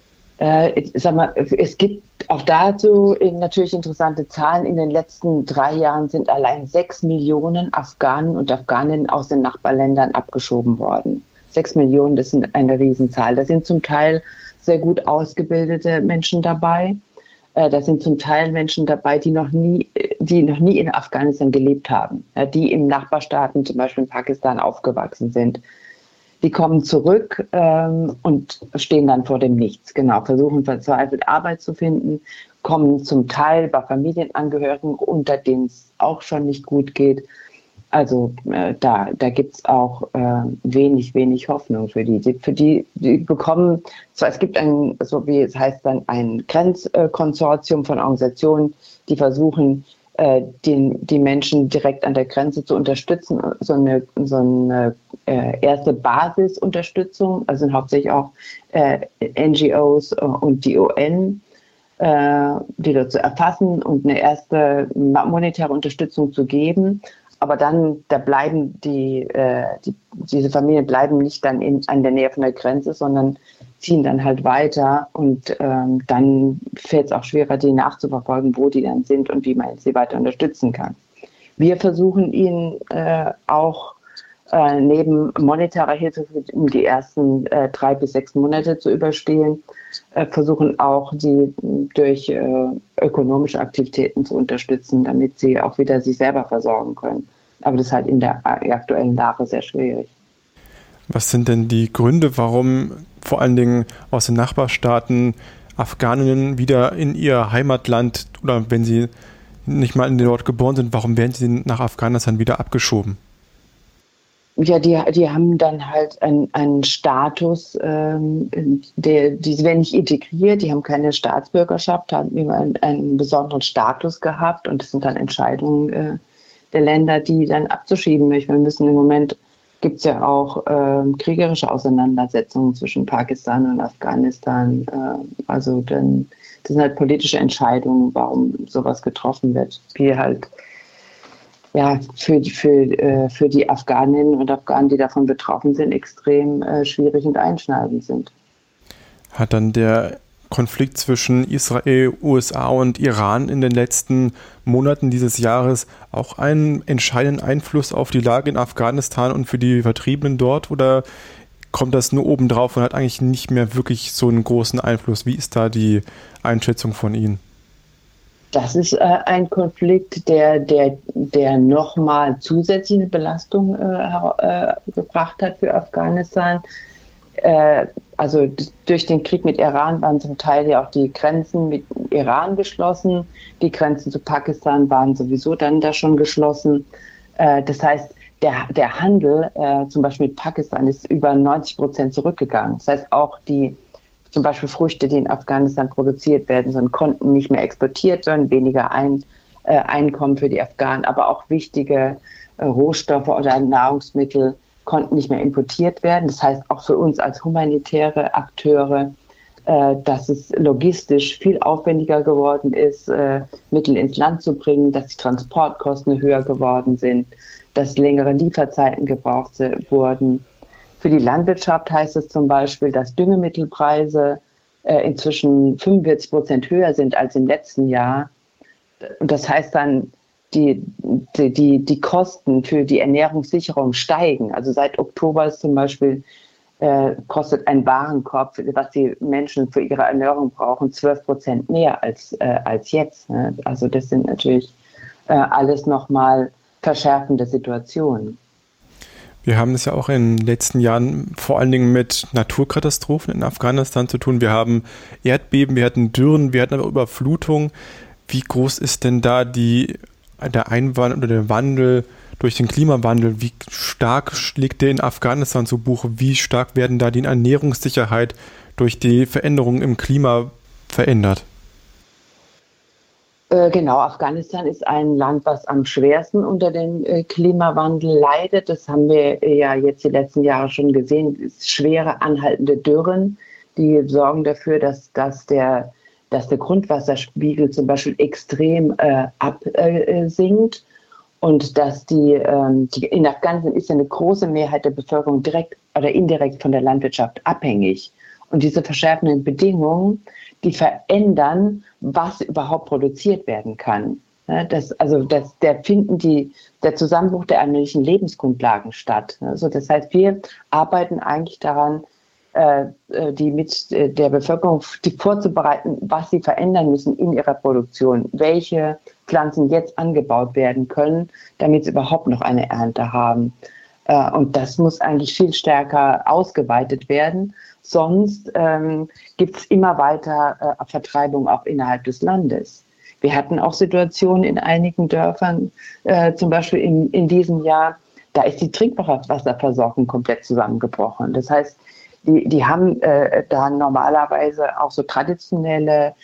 Es gibt auch dazu natürlich interessante Zahlen. In den letzten 3 Jahren sind allein 6 Millionen Afghanen und Afghaninnen aus den Nachbarländern abgeschoben worden. 6 Millionen, das ist eine Riesenzahl. Da sind zum Teil sehr gut ausgebildete Menschen dabei. Da sind zum Teil Menschen dabei, die noch nie in Afghanistan gelebt haben, die in Nachbarstaaten, zum Beispiel in Pakistan, aufgewachsen sind. Die kommen zurück und stehen dann vor dem Nichts. Genau, versuchen verzweifelt Arbeit zu finden, kommen zum Teil bei Familienangehörigen unter, denen es auch schon nicht gut geht. Also da gibt es auch wenig Hoffnung für die. Die bekommen, zwar es gibt ein, so wie es heißt dann, ein Grenzkonsortium von Organisationen, die versuchen, die Menschen direkt an der Grenze zu unterstützen, so eine erste Basisunterstützung, also sind hauptsächlich auch NGOs und die UN, die dort zu erfassen und eine erste monetäre Unterstützung zu geben. Aber dann, diese Familien bleiben nicht dann an der Nähe von der Grenze, sondern ziehen dann halt weiter und dann fällt es auch schwerer, die nachzuverfolgen, wo die dann sind und wie man sie weiter unterstützen kann. Wir versuchen ihnen auch neben monetärer Hilfe, um die ersten 3 bis 6 Monate zu überstehen, versuchen auch die durch ökonomische Aktivitäten zu unterstützen, damit sie auch wieder sich selber versorgen können. Aber das ist halt in der aktuellen Lage sehr schwierig. Was sind denn die Gründe, warum vor allen Dingen aus den Nachbarstaaten Afghaninnen wieder in ihr Heimatland oder wenn sie nicht mal dort geboren sind, warum werden sie nach Afghanistan wieder abgeschoben? Ja, die haben dann halt einen Status, die werden nicht integriert, die haben keine Staatsbürgerschaft, haben immer einen besonderen Status gehabt und das sind dann Entscheidungen der Länder, die dann abzuschieben möchten. Wir müssen im Moment, gibt es ja auch kriegerische Auseinandersetzungen zwischen Pakistan und Afghanistan. Das sind halt politische Entscheidungen, warum sowas getroffen wird, wie halt für die Afghaninnen und Afghanen, die davon betroffen sind, extrem schwierig und einschneidend sind. Hat dann der Konflikt zwischen Israel, USA und Iran in den letzten Monaten dieses Jahres auch einen entscheidenden Einfluss auf die Lage in Afghanistan und für die Vertriebenen dort? Oder kommt das nur obendrauf und hat eigentlich nicht mehr wirklich so einen großen Einfluss? Wie ist da die Einschätzung von Ihnen? Das ist ein Konflikt, der nochmal zusätzliche Belastung gebracht hat für Afghanistan. Also durch den Krieg mit Iran waren zum Teil ja auch die Grenzen mit Iran geschlossen. Die Grenzen zu Pakistan waren sowieso dann da schon geschlossen. Das heißt, der Handel zum Beispiel mit Pakistan ist über 90% zurückgegangen. Das heißt, auch zum Beispiel Früchte, die in Afghanistan produziert werden, konnten nicht mehr exportiert werden, weniger Einkommen für die Afghanen, aber auch wichtige Rohstoffe oder Nahrungsmittel konnten nicht mehr importiert werden. Das heißt auch für uns als humanitäre Akteure, dass es logistisch viel aufwendiger geworden ist, Mittel ins Land zu bringen, dass die Transportkosten höher geworden sind, dass längere Lieferzeiten gebraucht wurden. Für die Landwirtschaft heißt es zum Beispiel, dass Düngemittelpreise inzwischen 45% höher sind als im letzten Jahr. Und das heißt dann, die Kosten für die Ernährungssicherung steigen. Also seit Oktober ist zum Beispiel kostet ein Warenkorb, was die Menschen für ihre Ernährung brauchen, 12% mehr als jetzt. Also das sind natürlich alles nochmal verschärfende Situationen. Wir haben es ja auch in den letzten Jahren vor allen Dingen mit Naturkatastrophen in Afghanistan zu tun. Wir haben Erdbeben, wir hatten Dürren, wir hatten aber Überflutung. Wie groß ist denn da der Einwand oder der Wandel durch den Klimawandel? Wie stark schlägt der in Afghanistan zu Buche? Wie stark werden da die Ernährungssicherheit durch die Veränderungen im Klima verändert? Genau, Afghanistan ist ein Land, was am schwersten unter dem Klimawandel leidet. Das haben wir ja jetzt die letzten Jahre schon gesehen. Schwere, anhaltende Dürren, die sorgen dafür, dass der Grundwasserspiegel zum Beispiel extrem absinkt und dass in Afghanistan ist ja eine große Mehrheit der Bevölkerung direkt oder indirekt von der Landwirtschaft abhängig. Und diese verschärfenden Bedingungen, die verändern, was überhaupt produziert werden kann. Der Zusammenbruch der allmählichen Lebensgrundlagen statt. Also das heißt, wir arbeiten eigentlich daran, die mit der Bevölkerung vorzubereiten, was sie verändern müssen in ihrer Produktion, welche Pflanzen jetzt angebaut werden können, damit sie überhaupt noch eine Ernte haben. Und das muss eigentlich viel stärker ausgeweitet werden. Sonst gibt es immer weiter Vertreibung auch innerhalb des Landes. Wir hatten auch Situationen in einigen Dörfern, zum Beispiel in diesem Jahr, da ist die Trinkwasserversorgung komplett zusammengebrochen. Das heißt, die haben da normalerweise auch so traditionelle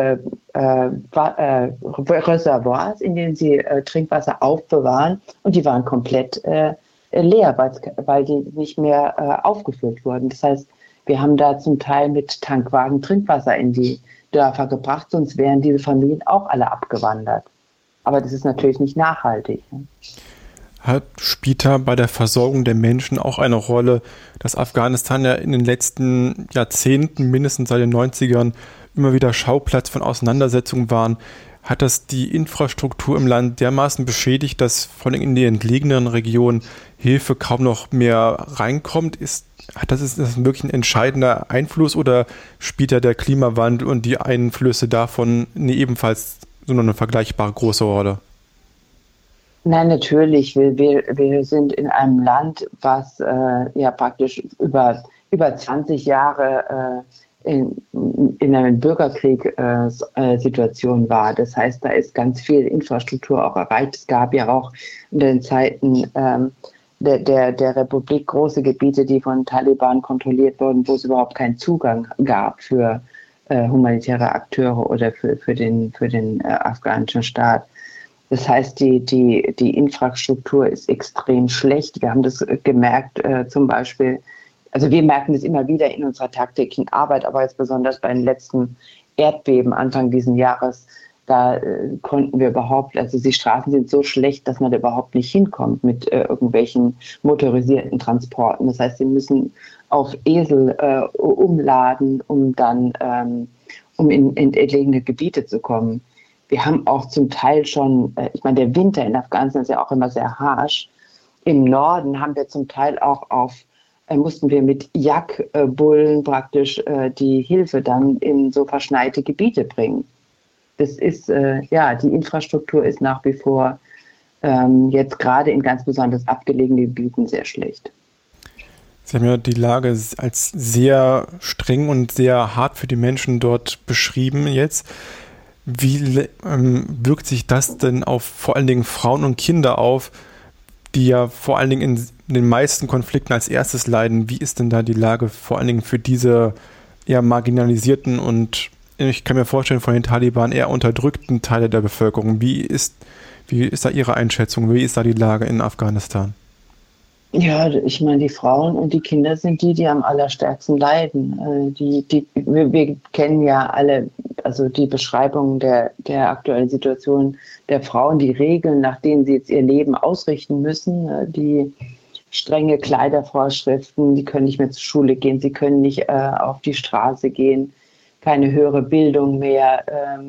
Reservoirs, in denen sie Trinkwasser aufbewahren, und die waren komplett leer, weil die nicht mehr aufgefüllt wurden. Das heißt, wir haben da zum Teil mit Tankwagen Trinkwasser in die Dörfer gebracht, sonst wären diese Familien auch alle abgewandert. Aber das ist natürlich nicht nachhaltig. spielt da bei der Versorgung der Menschen auch eine Rolle, dass Afghanistan ja in den letzten Jahrzehnten, mindestens seit den 90ern, immer wieder Schauplatz von Auseinandersetzungen waren? Hat das die Infrastruktur im Land dermaßen beschädigt, dass vor allem in die entlegeneren Regionen Hilfe kaum noch mehr reinkommt? Ist das wirklich ein entscheidender Einfluss oder spielt da der Klimawandel und die Einflüsse davon ebenfalls so eine vergleichbare große Rolle? Nein, natürlich. Wir sind in einem Land, was praktisch über 20 Jahre in einer Bürgerkrieg-Situation war. Das heißt, da ist ganz viel Infrastruktur auch erreicht. Es gab ja auch in den Zeiten der Republik große Gebiete, die von Taliban kontrolliert wurden, wo es überhaupt keinen Zugang gab für humanitäre Akteure oder für den afghanischen Staat. Das heißt, die Infrastruktur ist extrem schlecht. Wir haben das gemerkt, zum Beispiel, also wir merken das immer wieder in unserer tagtäglichen Arbeit, aber jetzt besonders bei den letzten Erdbeben Anfang dieses Jahres, da konnten wir also die Straßen sind so schlecht, dass man da überhaupt nicht hinkommt mit irgendwelchen motorisierten Transporten. Das heißt, sie müssen auf Esel umladen, um dann in entlegene Gebiete zu kommen. Wir haben auch zum Teil schon, ich meine, der Winter in Afghanistan ist ja auch immer sehr harsch. Im Norden haben wir zum Teil auch mussten wir mit Jagdbullen praktisch die Hilfe dann in so verschneite Gebiete bringen. Das ist, die Infrastruktur ist nach wie vor jetzt gerade in ganz besonders abgelegenen Gebieten sehr schlecht. Sie haben ja die Lage als sehr streng und sehr hart für die Menschen dort beschrieben jetzt. Wie wirkt sich das denn auf vor allen Dingen Frauen und Kinder auf, die ja vor allen Dingen in den meisten Konflikten als erstes leiden? Wie ist denn da die Lage vor allen Dingen für diese eher marginalisierten und ich kann mir vorstellen von den Taliban eher unterdrückten Teile der Bevölkerung? Wie ist da Ihre Einschätzung? Wie ist da die Lage in Afghanistan? Ja, ich meine, die Frauen und die Kinder sind die am allerstärksten leiden. Wir kennen ja alle, also die Beschreibung der aktuellen Situation der Frauen, die Regeln, nach denen sie jetzt ihr Leben ausrichten müssen, die strenge Kleidervorschriften, die können nicht mehr zur Schule gehen, sie können nicht auf die Straße gehen, keine höhere Bildung mehr.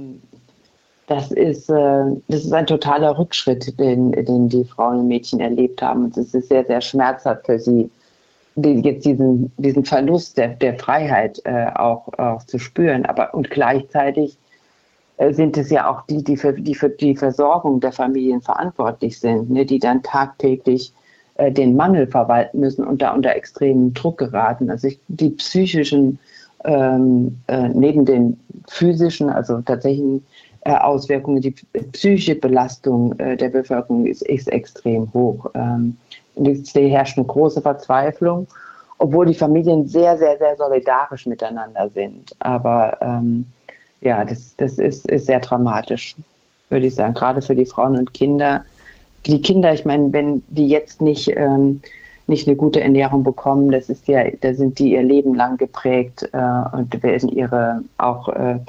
Das ist ein totaler Rückschritt, den die Frauen und Mädchen erlebt haben. Und es ist sehr, sehr schmerzhaft für sie, jetzt diesen Verlust der Freiheit auch zu spüren. Und gleichzeitig sind es ja auch die für die Versorgung der Familien verantwortlich sind, ne, die dann tagtäglich den Mangel verwalten müssen und da unter extremen Druck geraten. Also die psychischen, neben den physischen, also tatsächlich Auswirkungen, die psychische Belastung der Bevölkerung ist extrem hoch. Es herrscht eine große Verzweiflung, obwohl die Familien sehr, sehr, sehr solidarisch miteinander sind. Aber das ist sehr dramatisch, würde ich sagen, gerade für die Frauen und Kinder. Die Kinder, ich meine, wenn die jetzt nicht eine gute Ernährung bekommen, da sind die ihr Leben lang geprägt und werden ihre auch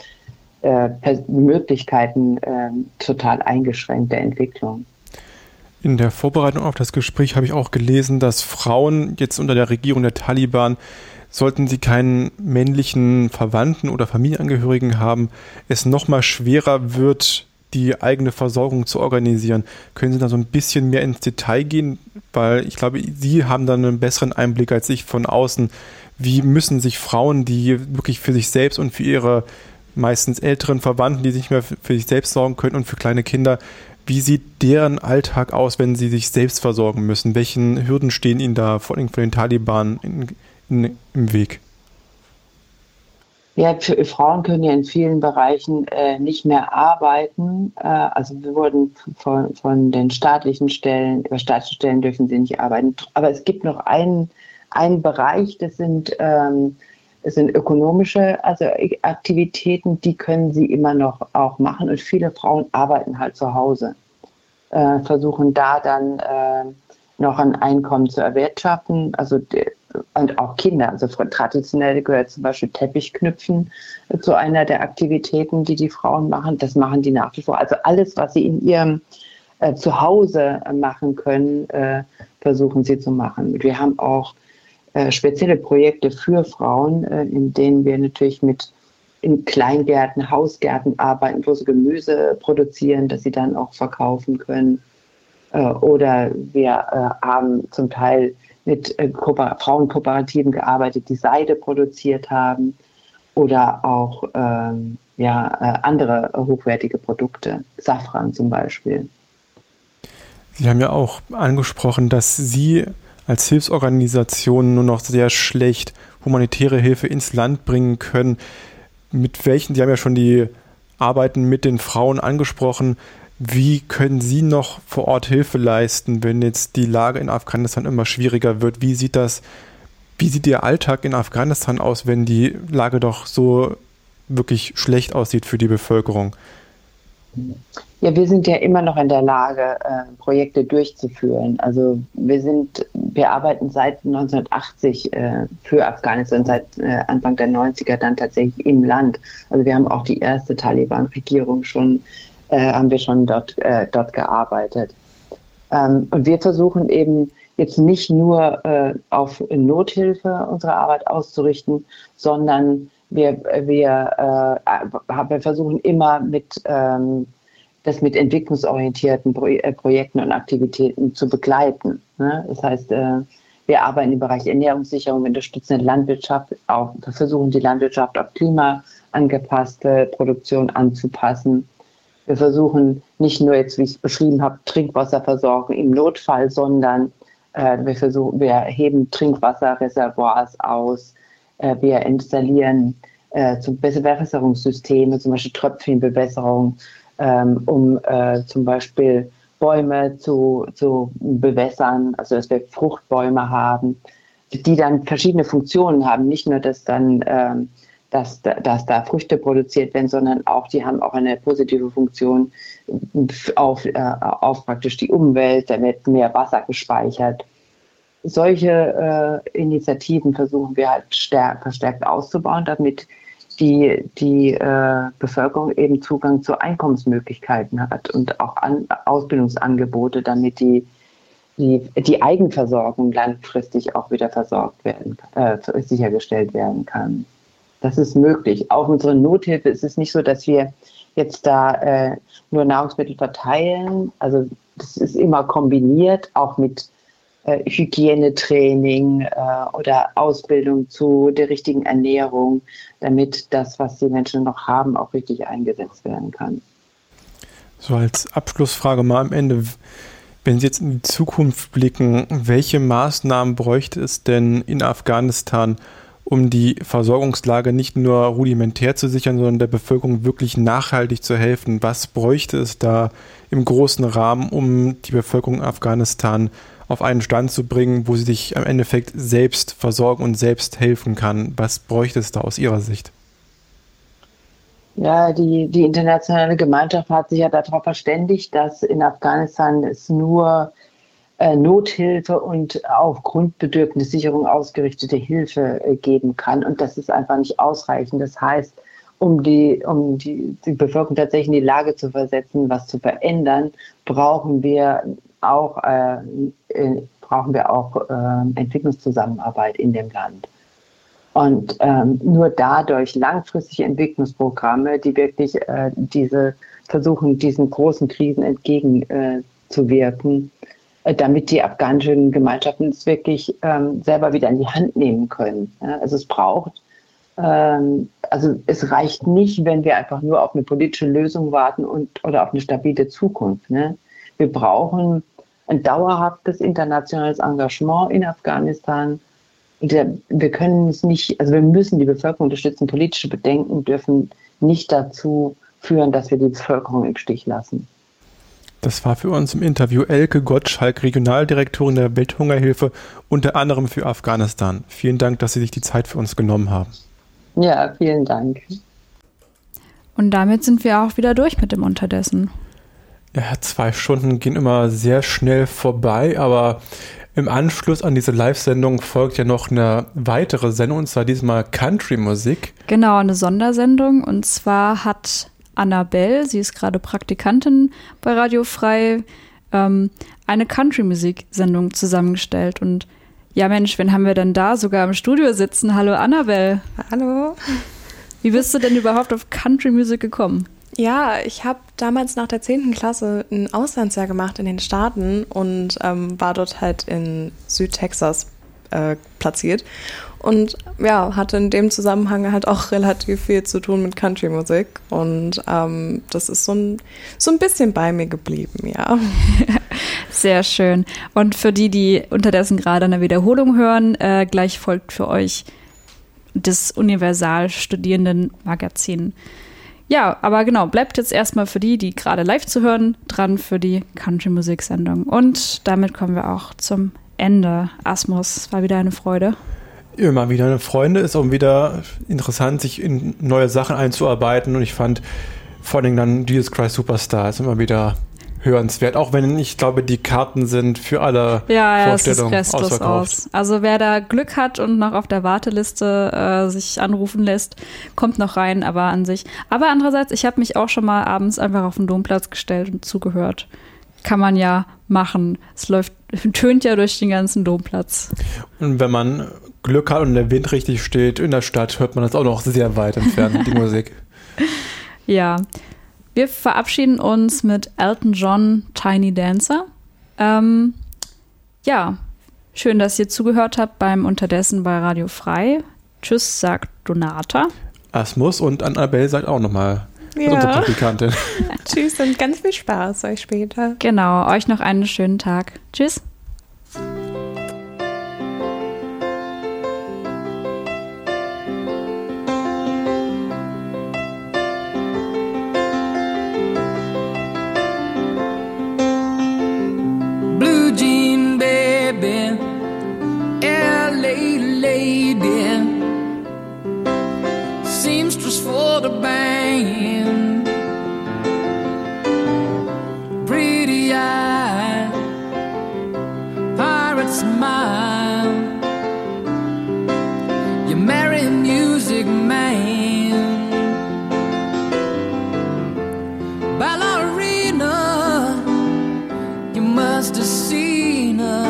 Möglichkeiten total eingeschränkt der Entwicklung. In der Vorbereitung auf das Gespräch habe ich auch gelesen, dass Frauen jetzt unter der Regierung der Taliban, sollten sie keinen männlichen Verwandten oder Familienangehörigen haben, es nochmal schwerer wird, die eigene Versorgung zu organisieren. Können Sie da so ein bisschen mehr ins Detail gehen? Weil ich glaube, Sie haben da einen besseren Einblick als ich von außen. Wie müssen sich Frauen, die wirklich für sich selbst und für ihre meistens älteren Verwandten, die nicht mehr für sich selbst sorgen können und für kleine Kinder, wie sieht deren Alltag aus, wenn sie sich selbst versorgen müssen? Welchen Hürden stehen ihnen da vor allem von den Taliban im Weg? Ja, Frauen können ja in vielen Bereichen nicht mehr arbeiten. Also wir wurden von den staatlichen Stellen, über staatliche Stellen dürfen sie nicht arbeiten. Aber es gibt noch einen Bereich, das sind ökonomische Aktivitäten, die können sie immer noch auch machen. Und viele Frauen arbeiten halt zu Hause, versuchen da dann noch ein Einkommen zu erwirtschaften. Und auch Kinder, also traditionell gehört zum Beispiel Teppichknüpfen zu einer der Aktivitäten, die Frauen machen. Das machen die nach wie vor. Also alles, was sie in ihrem zu Hause machen können, versuchen sie zu machen. Wir haben auch spezielle Projekte für Frauen, in denen wir natürlich in Kleingärten, Hausgärten arbeiten, wo sie Gemüse produzieren, das sie dann auch verkaufen können. Oder wir haben zum Teil mit Frauenkooperativen gearbeitet, die Seide produziert haben. Oder auch andere hochwertige Produkte, Safran zum Beispiel. Sie haben ja auch angesprochen, dass Sie als Hilfsorganisation nur noch sehr schlecht humanitäre Hilfe ins Land bringen können. Sie haben ja schon die Arbeiten mit den Frauen angesprochen. Wie können Sie noch vor Ort Hilfe leisten, wenn jetzt die Lage in Afghanistan immer schwieriger wird? Wie sieht Ihr Alltag in Afghanistan aus, wenn die Lage doch so wirklich schlecht aussieht für die Bevölkerung? Ja, wir sind ja immer noch in der Lage, Projekte durchzuführen. Also wir arbeiten seit 1980 für Afghanistan, seit Anfang der 90er dann tatsächlich im Land. Also wir haben auch die erste Taliban-Regierung haben wir schon dort gearbeitet. Und wir versuchen eben jetzt nicht nur auf Nothilfe unsere Arbeit auszurichten, sondern wir versuchen immer das mit entwicklungsorientierten Projekten und Aktivitäten zu begleiten. Ne? Das heißt, wir arbeiten im Bereich Ernährungssicherung, wir unterstützen die Landwirtschaft, wir versuchen die Landwirtschaft auf klimaangepasste Produktion anzupassen. Wir versuchen nicht nur jetzt, wie ich es beschrieben habe, Trinkwasserversorgung im Notfall, sondern wir heben Trinkwasserreservoirs aus, wir installieren Bewässerungssysteme, zum Beispiel Tröpfchenbewässerung, um zum Beispiel Bäume zu bewässern, also dass wir Fruchtbäume haben, die dann verschiedene Funktionen haben. Nicht nur, dass dann dass da Früchte produziert werden, sondern auch, die haben auch eine positive Funktion auf praktisch die Umwelt, da wird mehr Wasser gespeichert. Solche Initiativen versuchen wir halt verstärkt auszubauen, damit die Bevölkerung eben Zugang zu Einkommensmöglichkeiten hat und auch Ausbildungsangebote, damit die Eigenversorgung langfristig auch wieder sichergestellt werden kann. Das ist möglich. Auch unsere Nothilfe ist es nicht so, dass wir jetzt da nur Nahrungsmittel verteilen. Also das ist immer kombiniert, auch mit Hygienetraining oder Ausbildung zu der richtigen Ernährung, damit das, was die Menschen noch haben, auch richtig eingesetzt werden kann. So als Abschlussfrage mal am Ende. Wenn Sie jetzt in die Zukunft blicken, welche Maßnahmen bräuchte es denn in Afghanistan, um die Versorgungslage nicht nur rudimentär zu sichern, sondern der Bevölkerung wirklich nachhaltig zu helfen? Was bräuchte es da im großen Rahmen, um die Bevölkerung in Afghanistan auf einen Stand zu bringen, wo sie sich im Endeffekt selbst versorgen und selbst helfen kann? Was bräuchte es da aus Ihrer Sicht? Ja, die internationale Gemeinschaft hat sich ja darauf verständigt, dass in Afghanistan es nur Nothilfe und auf Grundbedürfnissicherung ausgerichtete Hilfe geben kann. Und das ist einfach nicht ausreichend. Das heißt, um die Bevölkerung tatsächlich in die Lage zu versetzen, was zu verändern, brauchen wir auch Entwicklungszusammenarbeit in dem Land. Und nur dadurch langfristige Entwicklungsprogramme, die wirklich versuchen, diesen großen Krisen entgegenzuwirken, damit die afghanischen Gemeinschaften es wirklich selber wieder in die Hand nehmen können. Ja? Also es reicht nicht, wenn wir einfach nur auf eine politische Lösung warten oder auf eine stabile Zukunft. Ne? Wir brauchen ein dauerhaftes internationales Engagement in Afghanistan. Wir können es nicht, also wir müssen die Bevölkerung unterstützen. Politische Bedenken dürfen nicht dazu führen, dass wir die Bevölkerung im Stich lassen. Das war für uns im Interview Elke Gottschalk, Regionaldirektorin der Welthungerhilfe, unter anderem für Afghanistan. Vielen Dank, dass Sie sich die Zeit für uns genommen haben. Ja, vielen Dank. Und damit sind wir auch wieder durch mit dem Unterdessen. Ja, 2 Stunden gehen immer sehr schnell vorbei, aber im Anschluss an diese Live-Sendung folgt ja noch eine weitere Sendung, und zwar diesmal Country-Musik. Genau, eine Sondersendung. Und zwar hat Annabelle, sie ist gerade Praktikantin bei Radio Frei, eine Country-Musik-Sendung zusammengestellt. Und ja Mensch, wen haben wir denn da sogar im Studio sitzen? Hallo Annabelle. Hallo. Wie bist du denn überhaupt auf Country-Musik gekommen? Ja, ich habe damals nach der 10. Klasse ein Auslandsjahr gemacht in den Staaten und war dort halt in Südtexas platziert. Und ja, hatte in dem Zusammenhang halt auch relativ viel zu tun mit Country-Musik. Und das ist so ein bisschen bei mir geblieben, ja. Sehr schön. Und für die unterdessen gerade eine Wiederholung hören, gleich folgt für euch das Universal-Studierenden-Magazin. Ja, aber genau, bleibt jetzt erstmal für die gerade live zu hören, dran für die Country-Musik-Sendung. Und damit kommen wir auch zum Ende. Asmus, es war wieder eine Freude. Immer wieder eine Freude, ist auch wieder interessant, sich in neue Sachen einzuarbeiten. Und ich fand vor allem dann Jesus Christ Superstar ist immer wieder hörenswert. Auch wenn ich glaube, die Karten sind für alle Vorstellungen es ist restlos aus. Also wer da Glück hat und noch auf der Warteliste sich anrufen lässt, kommt noch rein, aber an sich. Aber andererseits, ich habe mich auch schon mal abends einfach auf den Domplatz gestellt und zugehört. Kann man ja machen. Es tönt ja durch den ganzen Domplatz. Und wenn man Glück hat und der Wind richtig steht in der Stadt, hört man das auch noch sehr weit entfernt, die Musik. Ja, wir verabschieden uns mit Elton John, Tiny Dancer. Ja, schön, dass ihr zugehört habt beim Unterdessen bei Radio Frei. Tschüss, sagt Donata. Asmus und Annabelle seid auch nochmal unsere Praktikantin. Tschüss und ganz viel Spaß euch später. Genau, euch noch einen schönen Tag. Tschüss. Seamstress for the band, pretty eye, pirate smile. You marry music man, ballerina. You must have seen her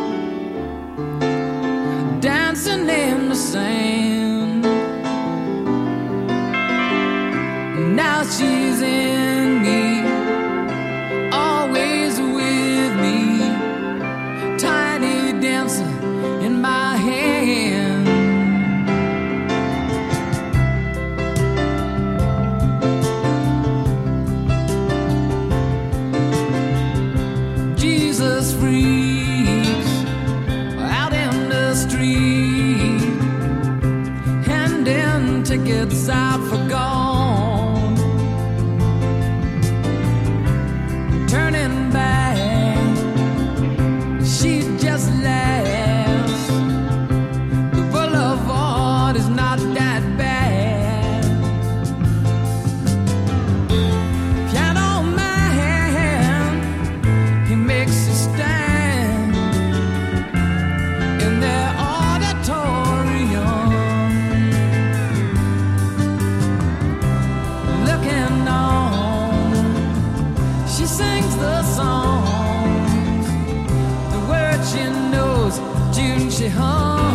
dancing in the sand. Now she's in me, always with me, tiny dancer in my hand. Jesus freaks out in the street, handing tickets out for gone. Turning back, she just laughs. The boulevard is not that bad. Piano man, he makes a stand in their auditorium, looking on. She sings the songs, the words she knows, tune she hums.